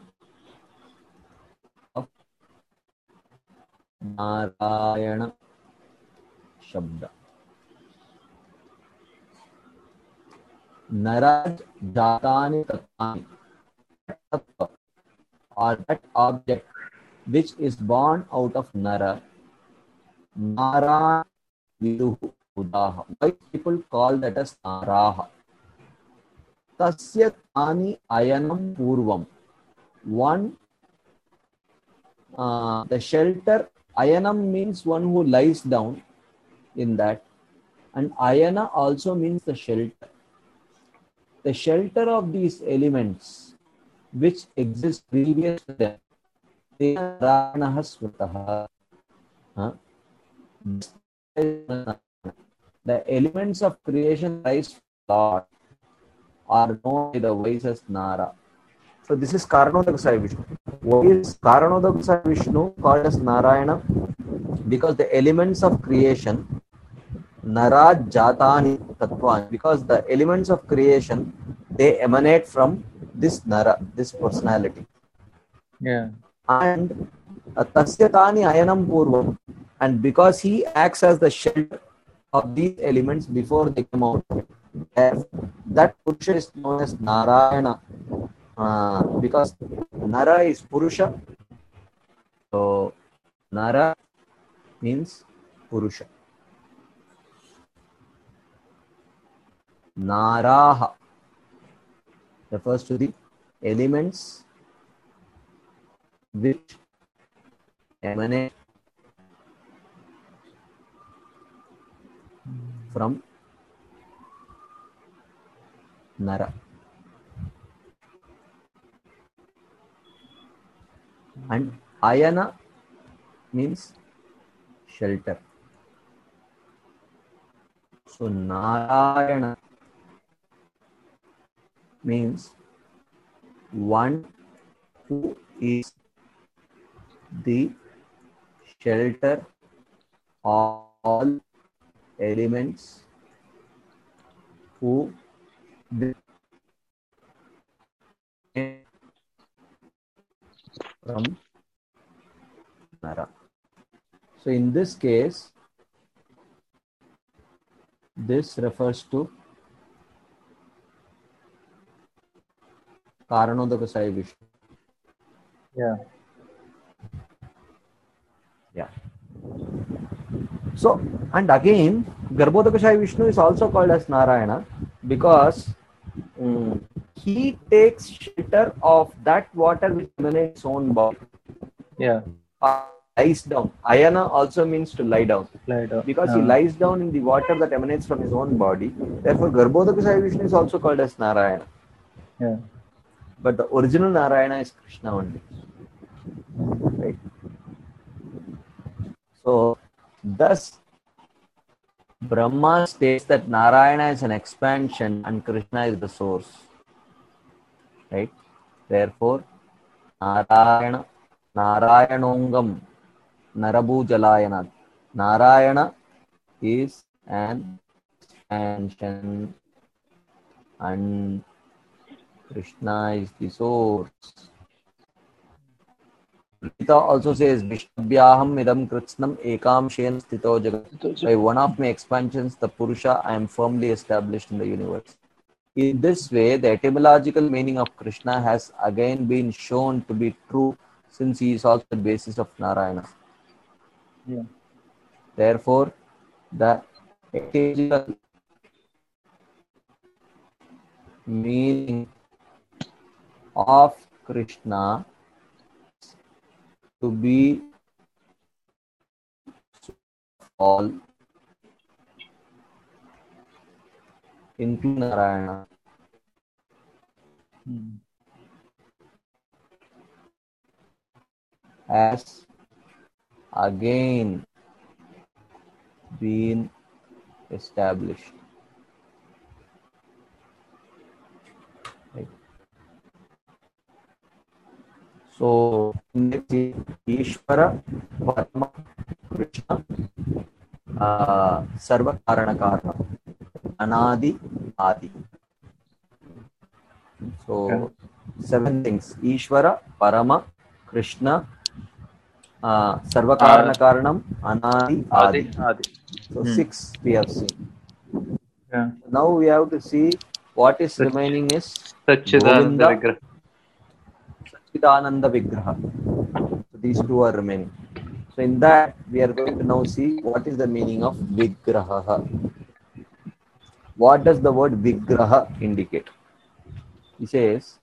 of Narayana Shabda. Naraj Jatani Tattani, Tattva, or that object which is born out of Nara, Nara Viduhu Udaha. Why people call that as Naraha? Tasya Tani Ayanam Purvam. One, uh, the shelter, Ayanam means one who lies down in that, and Ayana also means the shelter. The shelter of these elements which exist previous to them, they are Narayanaha Smritaha. Huh? The elements of creation rise from Lord are known by the wise as Nara. So this is Karanodaka Sai Vishnu. Why is Karanodaka Sai Vishnu called as Narayana? Because the elements of creation, Nara Jatani Tattvani, because the elements of creation, they emanate from this Nara, this personality. Yeah. And uh, Tasyatani Ayanam Purvam, and because he acts as the shelter of these elements before they come out of it, that Purusha is known as Narayana. Uh, because Nara is Purusha, so Nara means Purusha. Naraha refers to the elements which emanate from Nara. And Ayana means shelter. So Narayana means one who is the shelter of all elements who from Nara. So in this case, this refers to Karanodaka Sai Vishnu. Yeah. Yeah. So, and again, Garbhodaka Sai Vishnu is also called as Narayana because um, he takes shelter of that water which emanates own body. Yeah. Uh, lies down. Ayana also means to lie down. Lie down. Because he Uh, lies down in the water that emanates from his own body. Therefore, Garbhodaka Sai Vishnu is also called as Narayana. yeah. But the original Narayana is Krishna only. Right? So, thus, Brahma states that Narayana is an expansion and Krishna is the source. Right? Therefore, Narayana, Narayanongam, Narabhu Jalayana. Narayana is an expansion and Krishna is the source. Gita also says, Vishtabhyaham idam kritsnam ekam shen sthito jagat. By one of my expansions, the Purusha, I am firmly established in the universe. In this way, the etymological meaning of Krishna has again been shown to be true, since he is also the basis of Narayana. Yeah. Therefore, the etymological meaning of Krishna to be all, including Narayana. Hmm. Has again been established. Right. So, let's see, Ishvara, Parama, Krishna, uh, Sarva Karana Karana, Anadi, Adi. So, seven things: Ishvara, Parama, Krishna, uh, Sarva Karana Karanam, Anadi, Adi. Adi, Adi. So, Hmm. six we have seen. Yeah. Now we have to see what is Sach- remaining is Satchidananda Govinda, Vigraha. Satchidananda Vigraha. So these two are remaining. So in that we are going to now see what is the meaning of Vigraha. What does the word Vigraha indicate? He says,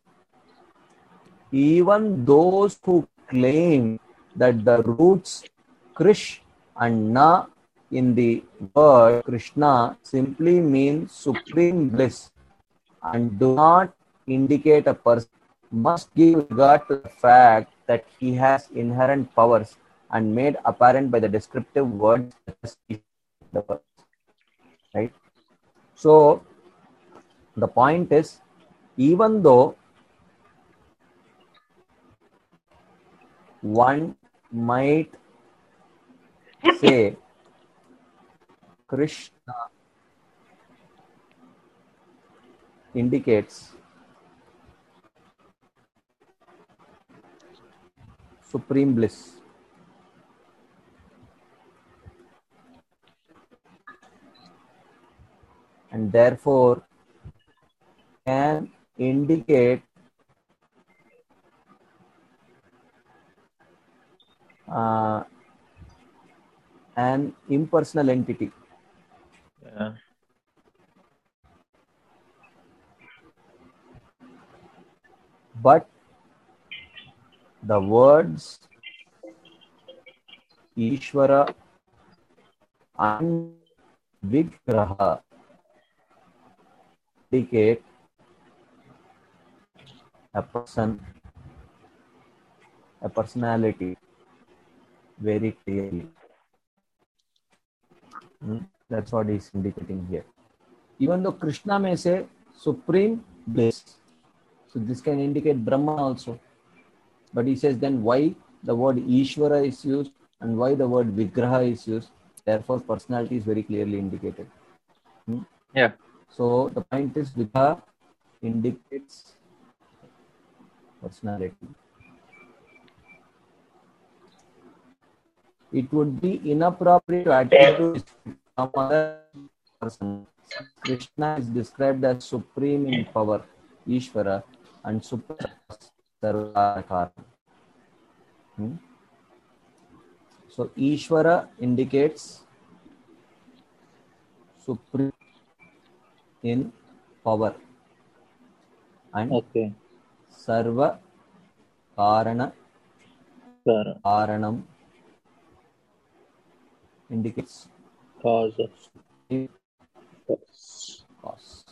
even those who claim that the roots Krish and Na in the word Krishna simply mean supreme bliss and do not indicate a person must give regard to the fact that he has inherent powers and made apparent by the descriptive words such as the words. Right? So the point is, even though one might say Krishna indicates supreme bliss, and therefore can indicate uh, an impersonal entity. Yeah. But the words Ishvara and Vigraha indicate a person, a personality very clearly. Hmm? That's what he's indicating here. Even though Krishna may say supreme bliss, so this can indicate Brahman also. But he says then why the word Ishvara is used and why the word Vigraha is used. Therefore, personality is very clearly indicated. Hmm? Yeah. So the point is Vigraha indicates personality. It would be inappropriate to attribute some other person. Krishna is described as supreme in power, Ishvara, and Supreme Sarvakara. Hmm? So Ishvara indicates supreme in power, and Okay. Sarva Karana Kara. Karanam indicates Cause of. supreme Cause. cause.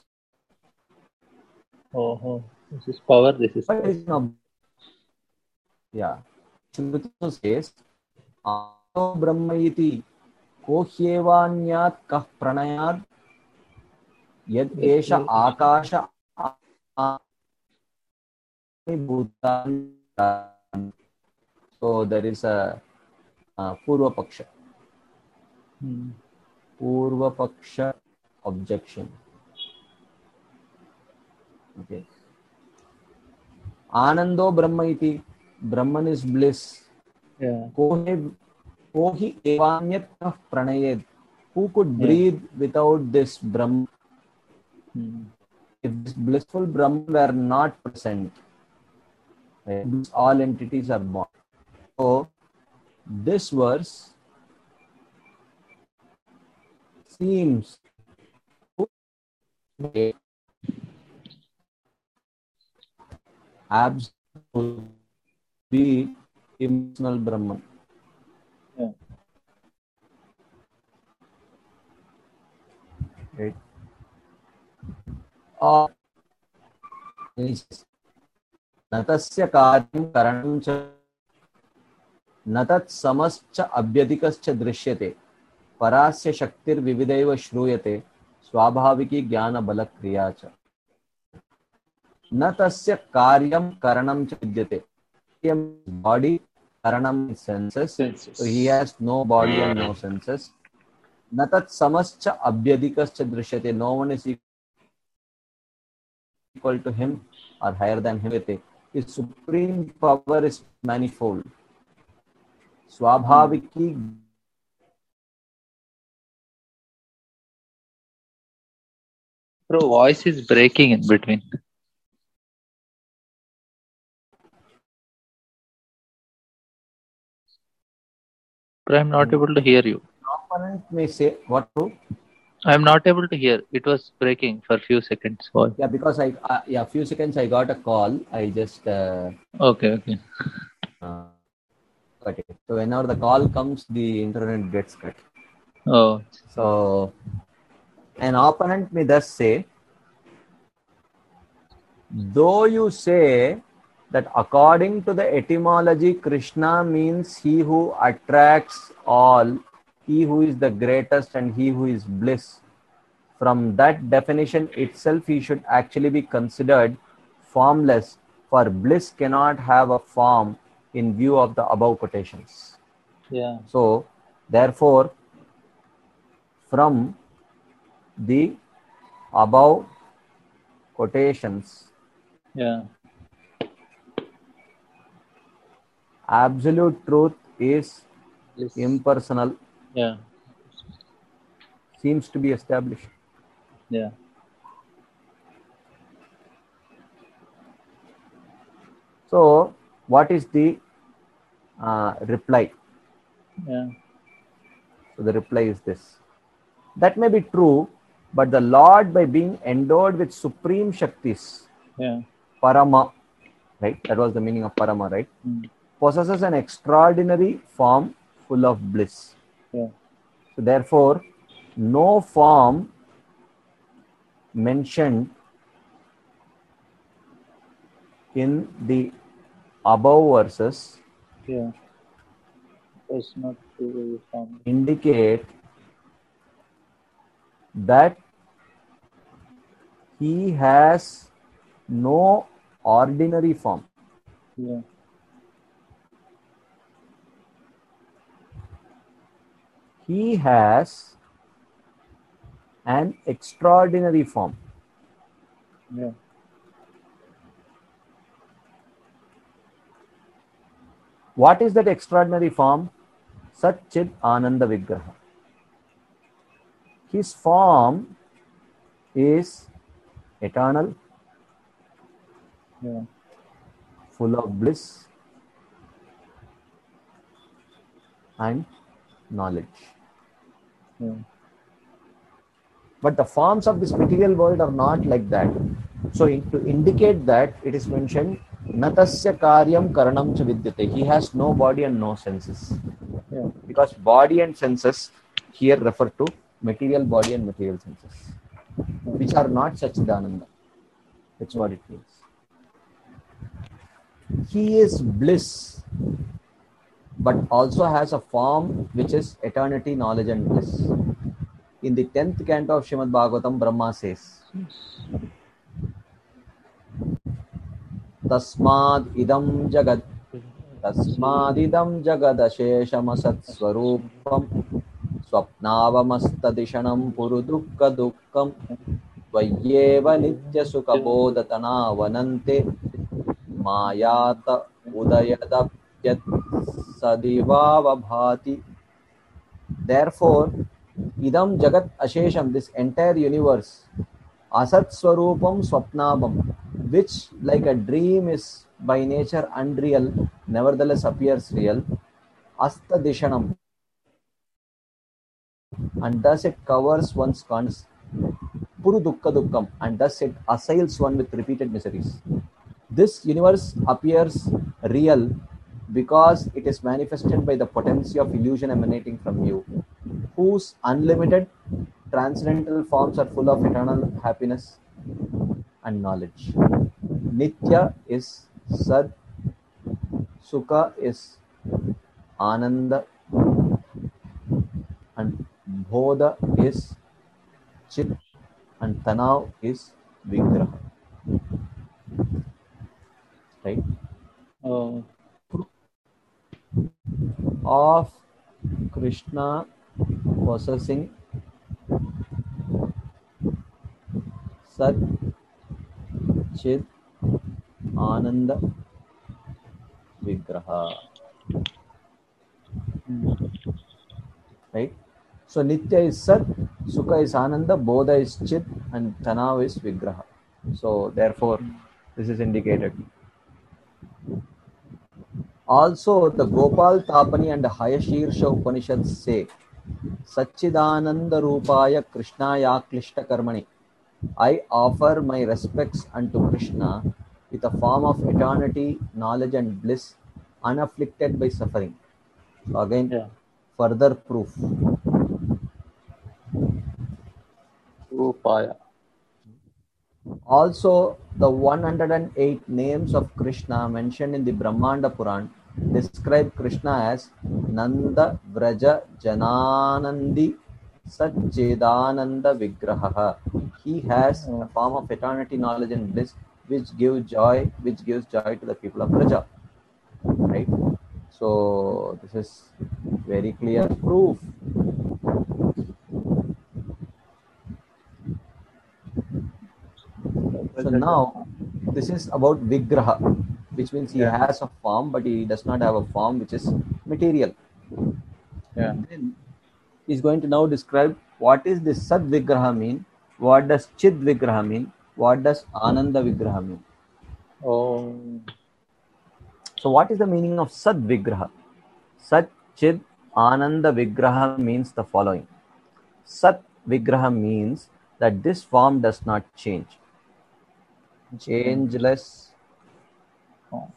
Oh, oh. This is power, this is But cause. there is no, yeah. Shruti says, Ano Brahma iti ko hyevanyat kah pranayad yad esha akasha bhutan. So there is a uh, Purva Paksha. Hmm. Purva Paksha objection. Okay. Anando Brahma iti. Brahman is bliss. Yeah. Kohi kohi evanyat pranayed. Who could Yeah. breathe without this Brahman? Mm. If this blissful Brahman were not present, right, all entities are born. So this verse seems to absolutely be impersonal Brahman. Yeah. Right? Or natasya karyam karanam cha natat samascha abhyadikascha drishyate parasya shaktir vividaiva shruyate swabhaviki jnana bala kriya cha natasya karyam karanam cha vidyate. Body, karanam is senses. Senses. So he has no body and no senses. Natat samascha abhyadikascha drishyate. No one is equal to him or higher than him. His supreme power is manifold. Swabhaviki. Bro, voice is breaking in between. But I'm not able to hear you. Opponent may say what? I'm not able to hear. It was breaking for a few seconds. Voice. Yeah, because I uh, yeah, few seconds I got a call. I just uh, Okay, okay. uh, cut it. So whenever the call comes, the internet gets cut. Oh. So an opponent may thus say, though you say that according to the etymology, Krishna means he who attracts all, he who is the greatest and he who is bliss. From that definition itself, he should actually be considered formless, for bliss cannot have a form in view of the above quotations. Yeah. So, therefore, from the above quotations, Yeah. absolute truth is Bliss. impersonal, Yeah. seems to be established. Yeah. So, what is the uh, reply? Yeah. So, the reply is this. That may be true, but the Lord, by being endowed with supreme Shaktis, Yeah. Parama, right? That was the meaning of Parama, right? Mm. Possesses an extraordinary form full of bliss. Yeah. So, therefore, no form mentioned in the above verses Yeah. Does not do form. indicate that he has no ordinary form. Yeah. He has an extraordinary form. Yeah. What is that extraordinary form? Sat Chid Ananda Vigraha. His form is eternal, Yeah. full of bliss and knowledge. Yeah. But the forms of this material world are not like that. So in, to indicate that, it is mentioned, Natasya karyam karanam cha vidyate. He has no body and no senses. Yeah. Because body and senses here refer to material body and material senses, which are not Sachidananda. That's what it means. He is bliss, but also has a form which is eternity, knowledge and bliss. In the tenth canto of Srimad Bhagavatam, Brahma says, Tasmad idam jagad, Tasmad idam jagad ashesham sat swarupam स्वप्नावमस्तदिशनं पुरुदुःखदुःखं त्वय्येव नित्यसुखबोधतनावनन्ते मायात उदयदप्यत् सदिवावभाति. Therefore, idam jagat ashesham, this entire universe, asat swarupam swapnabam, which like a dream is by nature unreal, nevertheless appears real, asta dishanam, and thus it covers one's conscience, puru dukkha dukkam, and thus it assails one with repeated miseries. This universe appears real because it is manifested by the potency of illusion emanating from you, whose unlimited transcendental forms are full of eternal happiness and knowledge. Nitya is Sad, Sukha is Ananda, and Bodha is Chit, and Tanav is Vigraha. Right? Oh. Of Krishna possessing Sat, Chit, Ananda, Vigraha. Right? So Nitya is Sat, Sukha is Ananda, Bodha is Chit, and Tanav is Vigraha. So therefore, this is indicated. Also, the Gopal Tapani and the Hayashirsha Upanishads say, Satchidananda Rupaya Krishnaya Klishta Karmani. I offer my respects unto Krishna with a form of eternity, knowledge, and bliss, unafflicted by suffering. So again, Yeah. further proof. Rupaya. Also, the one hundred eight names of Krishna mentioned in the Brahmanda Puran describe Krishna as Nanda Vraja Jananandi Satchidananda Vigraha. He has a form of eternity, knowledge, and bliss, which gives joy, which gives joy to the people of Vraja. Right? So this is very clear proof. So now this is about Vigraha, which means he Yeah. has a form, but he does not have a form which is material. Yeah. Then he's going to now describe what is this Sad Vigraha mean, what does Chid Vigraha mean, what does Ananda Vigraha mean. Oh. So what is the meaning of Sad Vigraha? Sat, Chid, Ananda Vigraha means the following. Sat Vigraha means that this form does not change. Changeless form.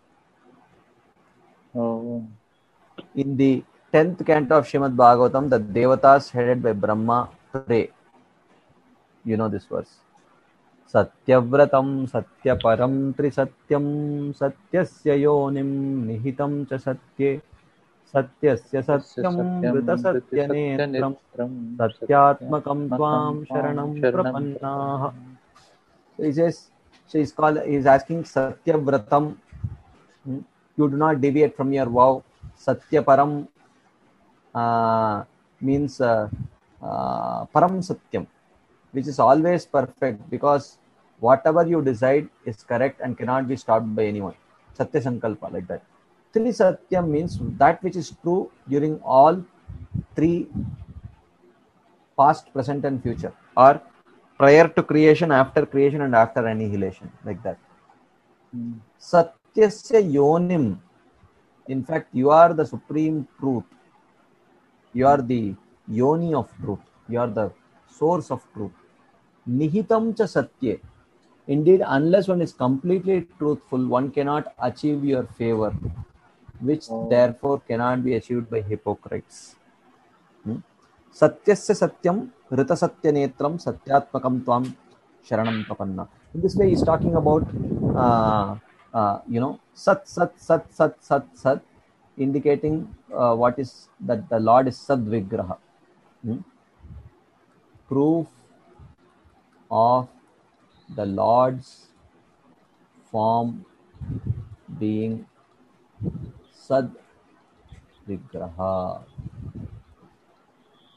Oh. In the tenth canto of Srimad Bhagavatam, the Devatas headed by Brahma pray. You know this verse. Satyavratam Satyaparam Trisatyam Satyasya Yonim Nihitam Cha Satye Satyasya Satyam Vrita Satya Netram Satyatmakam Tvam Sharanam Prapannaha. So he says, so he's called, he's asking Satyavratam. You do not deviate from your vow. Satyaparam uh, means uh, uh, Param Satyam, which is always perfect, because whatever you decide is correct and cannot be stopped by anyone. Satya Sankalpa, like that. Tri Satyam means that which is true during all three, past, present, and future, or prior to creation, after creation, and after annihilation, like that. Hmm. Satyasya Yonim. In fact, you are the supreme truth. You are the yoni of truth. You are the source of truth. Nihitam cha satye. Indeed, unless one is completely truthful, one cannot achieve your favor, which Oh. therefore cannot be achieved by hypocrites. Hmm? Satyasya satyam, rita satya netram, satyatmakam tvam sharanam prapanna. In this way, he is talking about, uh, uh, you know, sat, sat, sat, sat, sat, sat, indicating uh, what is that the Lord is Sad Vigraha. Hmm? Proof of the Lord's form being Sad Vigraha.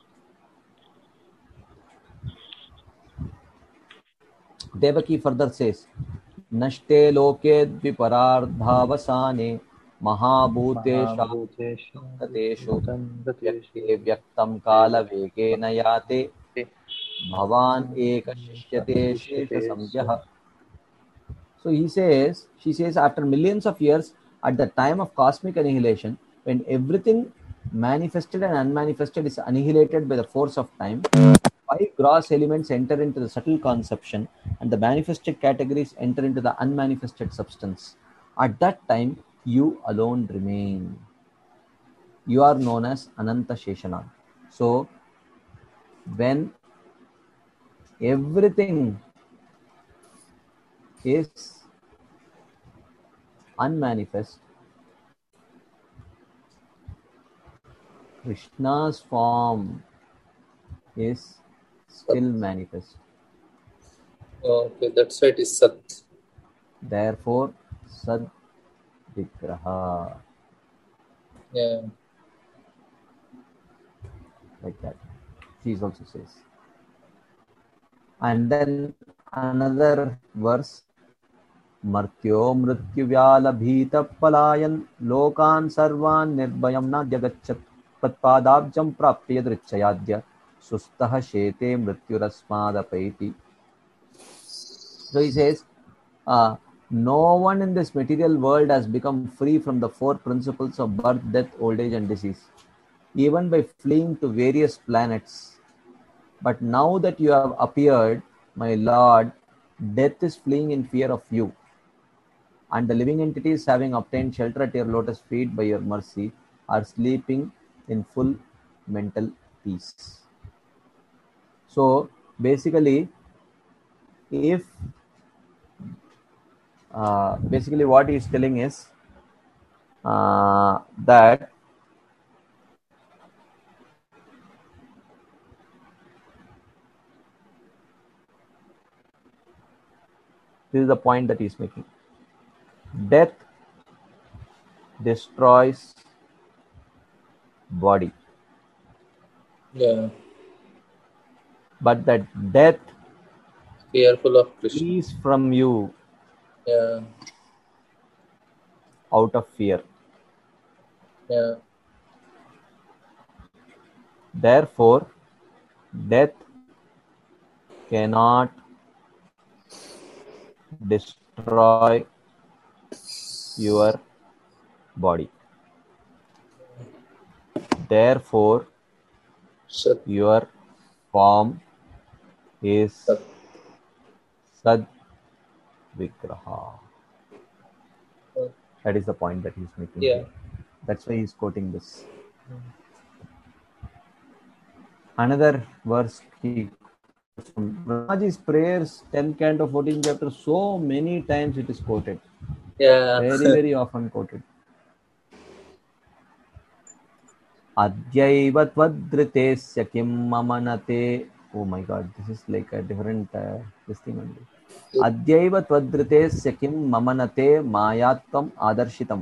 Devaki further says, Nashte loke dviparardhavasane mahabhutesha Mahabhuteshu tateshu Gangateshu vyakte vyaktam kala vegena yate bhavan eka shishyate shesha samyah. So he says, she says, after millions of years, at the time of cosmic annihilation, when everything manifested and unmanifested is annihilated by the force of time, five gross elements enter into the subtle conception, and the manifested categories enter into the unmanifested substance. At that time, you alone remain. You are known as Ananta Sheshana. So, when everything is unmanifest, Krishna's form is still manifest. Okay, that's why it is Sat. Therefore, Sad Vigraha. Yeah. Like that. She also says. And then another verse. Martyo mrityu bhita palayan lokan sarvan nirbhayam nadyagachat patpadabjam prapya drichayadya sustaha shete mrityurasmadapaiti. So he says, uh, no one in this material world has become free from the four principles of birth, death, old age, and disease, even by fleeing to various planets. But now that you have appeared, my Lord, death is fleeing in fear of you, and the living entities, having obtained shelter at your lotus feet by your mercy, are sleeping in full mental peace. So basically, if uh, basically what he is telling is uh, that this is the point that he is making. Death destroys body. Yeah. But that death Fearful of Krishna. is from you. Yeah. Out of fear. Yeah. Therefore, death cannot destroy your body. Therefore, Sat. your form is Sat. Sad Vigraha. That is the point that he is making. Yeah. Here. That's why he is quoting this. Another verse he quotes from Brahmaji's prayers, tenth canto, fourteenth chapter, so many times it is quoted. Yeah. Very, very often quoted. Adyaiva tvadritesya kim mamanate. Oh my God, this is like a different uh, this thing only. Adyaiva tvadritesya kim mamanate mayatvam adarshitam.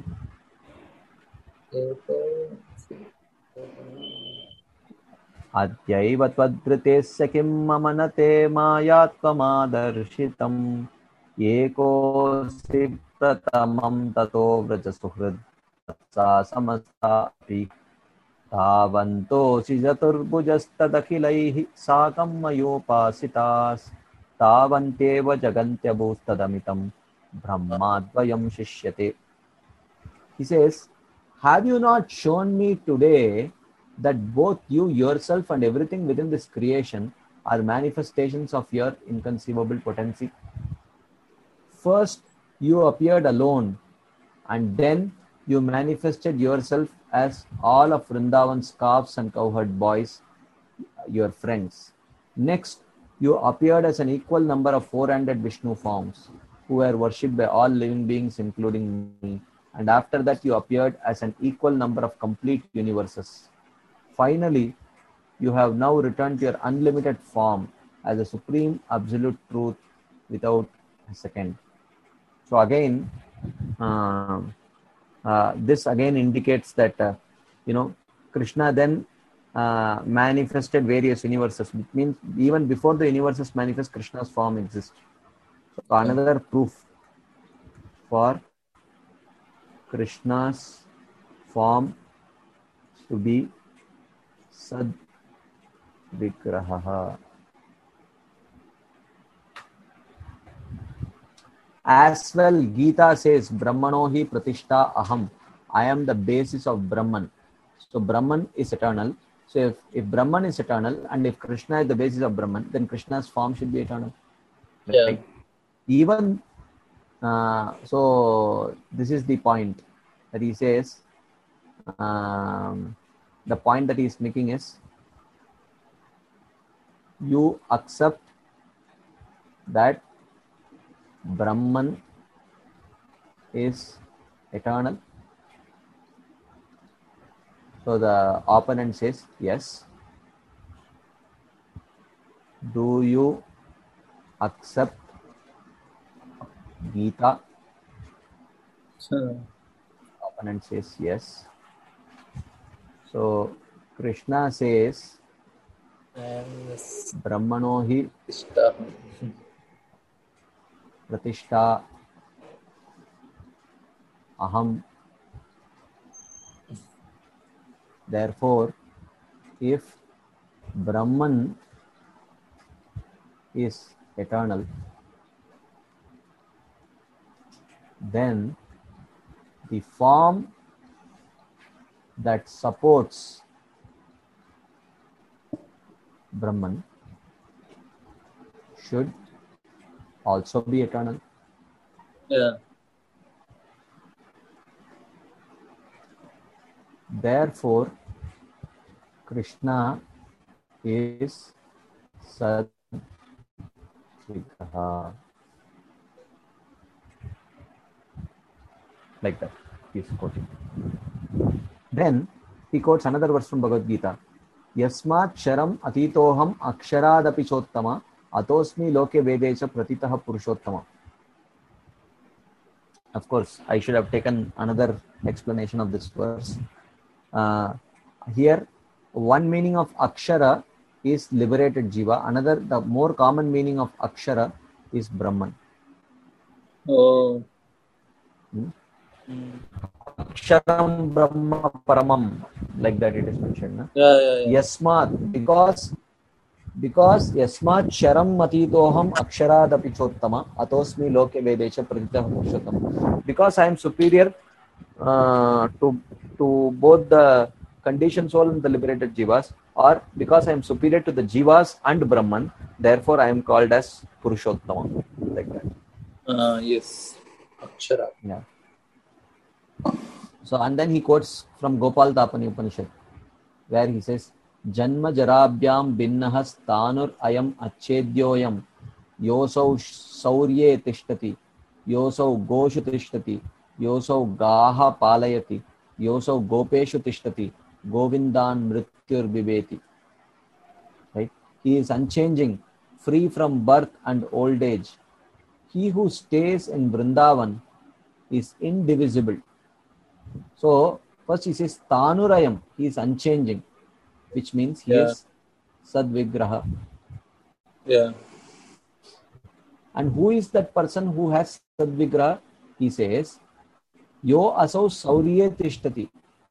Adyaiva tvadritesya kim mamanate mayatvam Yekosi pratamam tato vraja suhrid tatsa samasta api Tavantosi jaturbhujastadakhilaihi sakam mayopasitas Tavanteva jagantyabhustadamitam brahmadvayam shishyate. He says, have you not shown me today that both you yourself and everything within this creation are manifestations of your inconceivable potency? First, you appeared alone, and then you manifested yourself as all of Vrindavan's calves and cowherd boys, your friends. Next, you appeared as an equal number of four-handed Vishnu forms, who were worshipped by all living beings, including me. And after that, you appeared as an equal number of complete universes. Finally, you have now returned to your unlimited form as a supreme absolute truth without a second. So again, uh, uh, this again indicates that, uh, you know, Krishna then uh, manifested various universes. It means even before the universes manifest, Krishna's form exists. So another proof for Krishna's form to be Sad Vigraha. As well, Gita says, Brahmano hi pratishta aham. I am the basis of Brahman. So Brahman is eternal. So if, if Brahman is eternal and if Krishna is the basis of Brahman, then Krishna's form should be eternal. Yeah. Right? Even, uh, so this is the point that he says, um, the point that he is making is, you accept that Brahman is eternal. So the opponent says, yes. Do you accept Gita? Hmm. Opponent says, yes. So Krishna says, And Brahmano hi Pratishta. pratishta aham. Therefore, if Brahman is eternal, then the form that supports Brahman should also be eternal. Yeah. Therefore, Krishna is Sad Vigraha. Like that, he's quoting. Then he quotes another verse from Bhagavad Gita. Yasmat sharam atitoham aksharadapi chottama atosmi loke vedecha pratitaha purushottama. Of course, I should have taken another explanation of this verse. Uh, here, one meaning of akshara is liberated jiva. Another, the more common meaning of akshara is Brahman. Oh. Hmm? Hmm. Aksharam Brahma Paramam, like that it is mentioned. Na? Yeah, yeah, yeah. Yasmat, because because Yasmat Sharam Matitoham Aksharadapi Chottama Atosmi Loke Vedecha Praditah Purushottam. Because I am superior uh, to to both the conditioned soul and the liberated jivas, or because I am superior to the jivas and Brahman, therefore I am called as Purushottama. Like that. Uh, yes. Akshara. Yeah. So, and then he quotes from Gopal Tapani Upanishad, where he says, Janma Jarabhyam Binnahas Tanur Ayam Achedyoyam Yosau Saurye Tishtati Yosau Goshu Tishtati Yosau Gaha Palayati Yosau Gopeshu Tishtati Govindan Mrityur Bibeti. Right? He is unchanging, free from birth and old age. He who stays in Vrindavan is indivisible. So, first he says Tanurayam, he is unchanging, which means he Yeah. is Sadvigraha. Yeah. And who is that person who has Sadvigraha? He says, Yo asau Saurye Tishtati.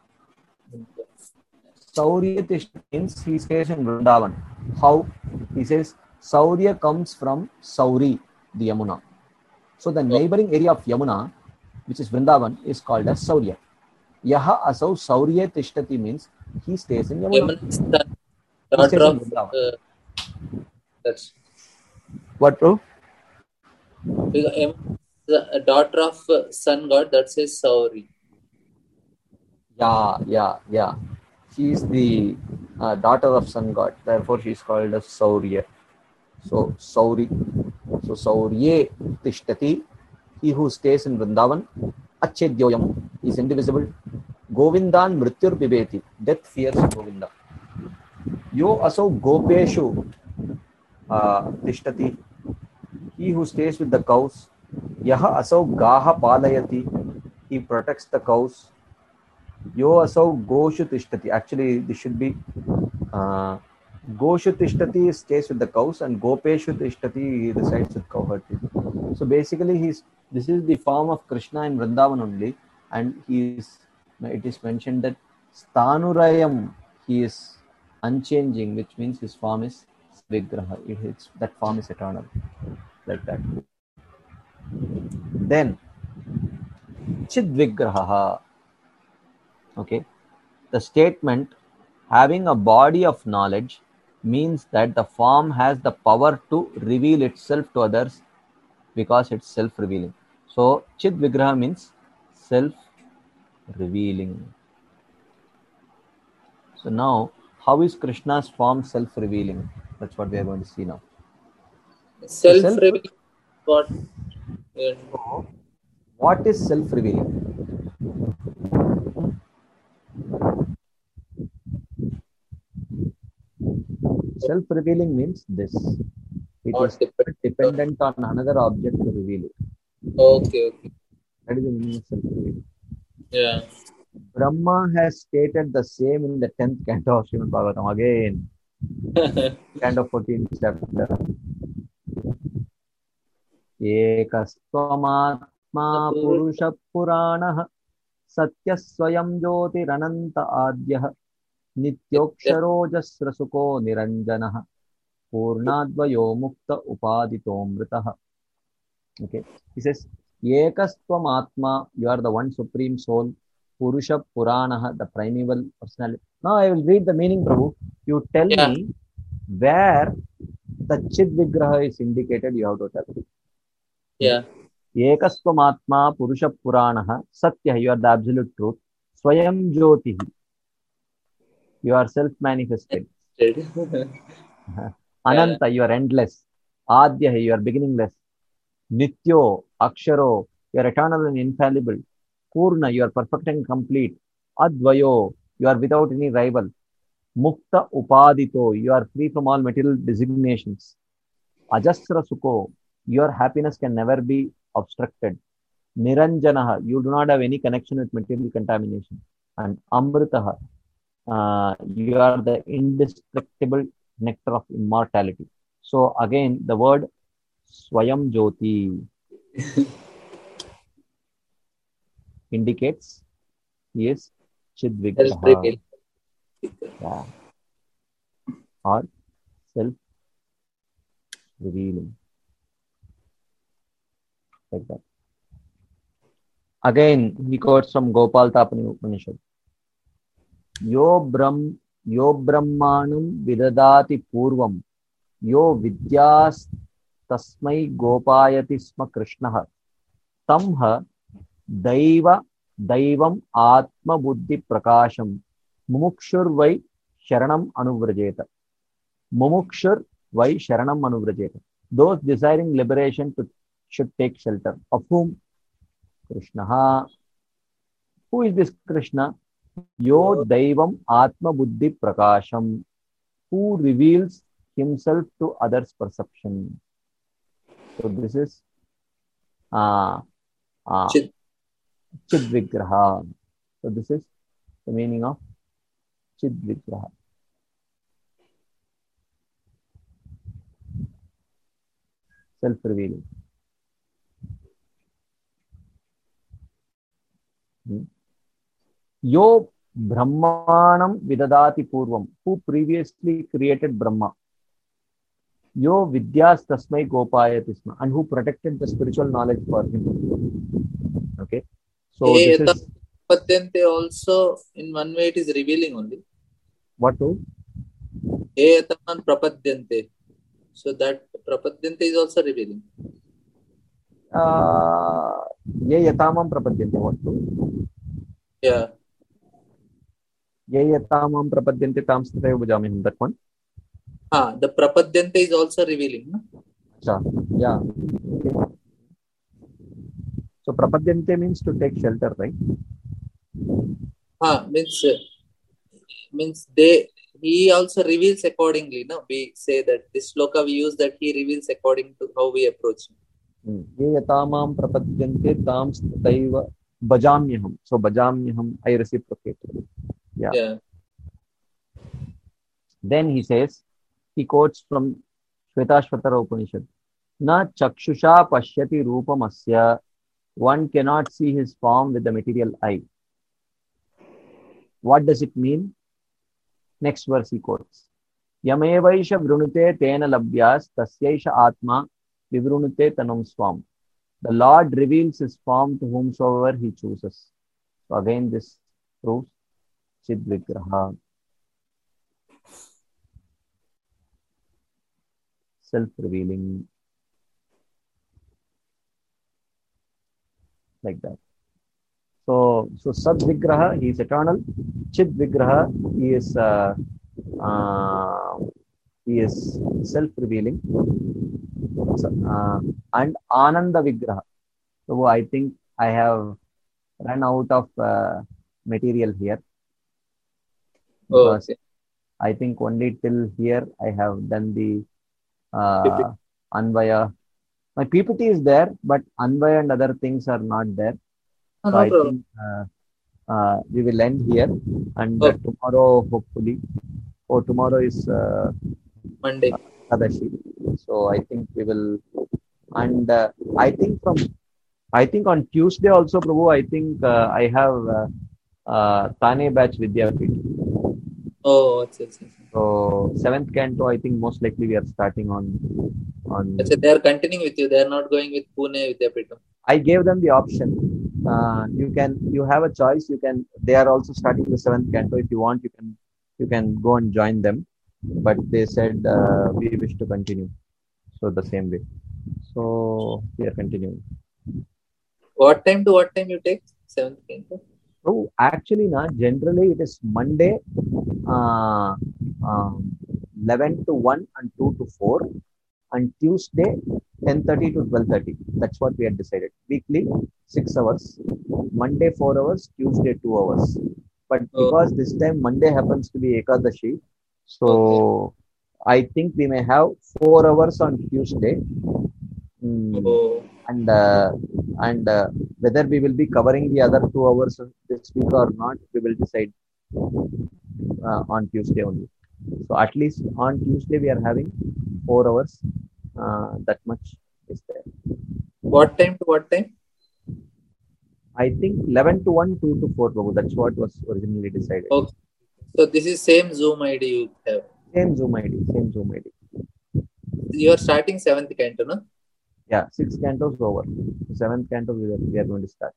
Saurye Tishtati means he stays in Vrindavan. How? He says, Saurya comes from Sauri, the Yamuna. So, the neighboring area of Yamuna, which is Vrindavan, is called as Saurya. Yaha asau Saurye Tishtati means he stays in Yamuna. Yaman is the He stays daughter in of Vrindavan. uh, that's What, bro? because Yaman is the daughter of uh, sun god, that says Sauri. Yeah, yeah, yeah. She is the uh, daughter of sun god. Therefore, she is called as Saurya. So, Sauri. So, Saurye Tishtati, he who stays in Vrindavan. Achedyoyam, is indivisible. Govindan Mrityur Bibeti, death fears Govinda. Yo asau Gopeshu uh, Tishtati, he who stays with the cows. Yaha asau Gaha Palayati, he protects the cows. Yo asau Goshu Tishtati, actually this should be uh, Goshu Tishtati stays with the cows and Gopeshu Tishtati resides with cowherds. So basically, he's this is the form of Krishna in Vrindavan only, and he is. It is mentioned that Stanurayam he is unchanging, which means his form is Vigraha. It is that form is eternal, like that. Then Chid Vigraha. Okay, the statement having a body of knowledge means that the form has the power to reveal itself to others because it's self-revealing. So Chid Vigraha means self-revealing. So now, how is Krishna's form self-revealing? That's what we are going to see now. Self-revealing. What? So, what is self-revealing? Self-revealing means this. It Not is not dependent on another object to reveal it. Okay, okay. That is the meaning of self-revealing. Yeah. Brahma has stated the same in the tenth canto of Srimad Bhagavatam. Again, canto fourteenth chapter. Ekastvamatma purusha puranah satya swayam jyotirananta adyah nityoksharo niranjanah purnadvayo mukta upadito. Okay, he says Ekastvamatma, you are the one supreme soul. Purusha Purana, the primeval personality. Now I will read the meaning, Prabhu. You tell Yeah. me where the Chid Vigraha is indicated, you have to tell me. Yeah. Ekastvamatma Purusha Purana, Satya, you are the absolute truth. Swayam Jyotihi, you are self-manifested. Ananta, you are endless. Adya, you are beginningless. Nityo, Aksharo, you are eternal and infallible. Purna, you are perfect and complete. Advayo, you are without any rival. Mukta Upadito, you are free from all material designations. Ajasra Sukho, your happiness can never be obstructed. Niranjanaha, you do not have any connection with material contamination. And Amritaha, uh, you are the indestructible nectar of immortality. So again, the word Swayam Jyoti indicates he is Chidvigraha. Self-revealing. Yeah. Or self-revealing. Like that. Again, he quotes from Gopal Tapani Upanishad. Yo Brahm, Yo Brahmanam Vidadati Purvam, Yo Vidyas Tasmai Gopayati Sma Krishnaha, Tamha Daiva Daivam Atma Buddhi Prakasham, Mumukshur Vai Sharanam Anuvrajeta. Mumukshur Vai Sharanam Anuvrajeta. Those desiring liberation to, should take shelter. Of whom? Krishna. Who is this Krishna? Yo Daivam Atma Buddhi Prakasham, who reveals himself to others' perception. So this is uh, uh, Chid. Chidvigraha. So this is the meaning of Chidvigraha. Self-revealing. Hmm. Yo Brahmanam Vidadati Purvam, who previously created Brahma. Yo Vidyas Tasmai Gopayatisma, and who protected the spiritual knowledge for him. Okay. So Hey, this is Prapadyante also, in one way, it is revealing only. what to? Hey, Ataman Prapadyante. So that Prapadyante is also revealing. Uh, Ye Yatamam Prapadyante, what to? Yeah. Ye Yatamam Prapadyante Tamstatayo Bhajamiham, that one. Ah, the Prapadyante is also revealing. No? Achha. Yeah. Okay. So Prapadyante means to take shelter, right? Ah, means uh, means they he also reveals accordingly. No, we say that this sloka we use that he reveals according to how we approach him. Ye Yatamam Prapadyante Tamstatayo Bhajamiham. So Bhajamiham, I reciprocate. Yeah. Yeah. Then he says, he quotes from Shvetashvatara Upanishad. Na chakshusha pashyati rupam asya. One cannot see his form with the material eye. What does it mean? Next verse he quotes. Yamevaisha vrunute tena labhyas tasyaisha atma vivrunute tanum swam. The Lord reveals his form to whomsoever he chooses. So again this proves Chid Vigraha. Self-revealing. Like that. So, so Sad Vigraha, he is eternal. Chid Vigraha, he is uh, uh, he is self-revealing. Uh, and Ananda Vigraha. So I think I have run out of uh, material here. Because okay. I think only till here I have done the uh, Anvaya. My P P T is there, but Anvaya and other things are not there. Oh, So no I problem. think uh, uh, we will end here. And uh, Okay. tomorrow, hopefully, oh, tomorrow is uh, Monday. Kadashi. So I think we will, and uh, I think from, I think on Tuesday also, Prabhu, I think uh, I have uh, uh, Thane batch Vidyapit. Oh, it's, it's, it's. So seventh canto, I think most likely we are starting on on. Achha, they are continuing with you. They are not going with Pune Vidyapeetham. I gave them the option. Uh, you can you have a choice. You can. They are also starting the seventh canto. If you want, you can you can go and join them. But they said uh, we wish to continue. So the same way. So we are continuing. What time to what time you take? Seventh canto? So actually, na generally it is Monday, uh, um, eleven to one and two to four, and Tuesday ten thirty to twelve thirty. That's what we had decided. Weekly six hours, Monday four hours, Tuesday two hours. But Oh, because this time Monday happens to be Ekadashi, so okay. I think we may have four hours on Tuesday. Mm, Oh, and uh, and uh, whether we will be covering the other two hours this week or not, we will decide uh, on Tuesday only. So at least on Tuesday we are having four hours. Uh, that much is there. what time to what time? I think eleven to one, two to four, Prabhu. That's what was originally decided. Okay. So this is same Zoom I D you have. Same Zoom I D, same Zoom I D. You are starting seventh canto, no? Yeah, six cantos over. Seventh canto we are, we are going to start.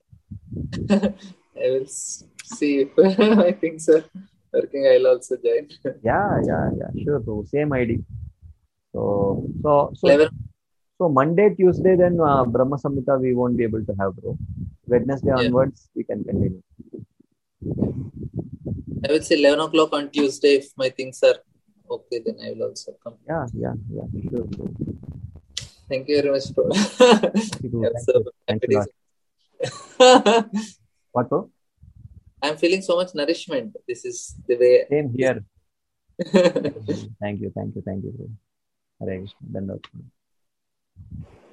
I will s- see if I think so. Working, I'll also join. Yeah, yeah, yeah. Sure, Prabhu. Same I D. So, so, so, eleven. so Monday, Tuesday, then uh, Brahma Samhita we won't be able to have, bro. Wednesday Yeah. onwards we can continue. I will say eleven o'clock on Tuesday if my things are okay. Then I will also come. Yeah, yeah, yeah. Sure, bro. Thank you very much, bro. Thank you, bro. I'm Thank so you. Thank you a happy. lot. What, bro? I'm feeling so much nourishment. This is the way. Same here. Thank you, thank you, thank you, bro. Hare Krishna. Dandavad.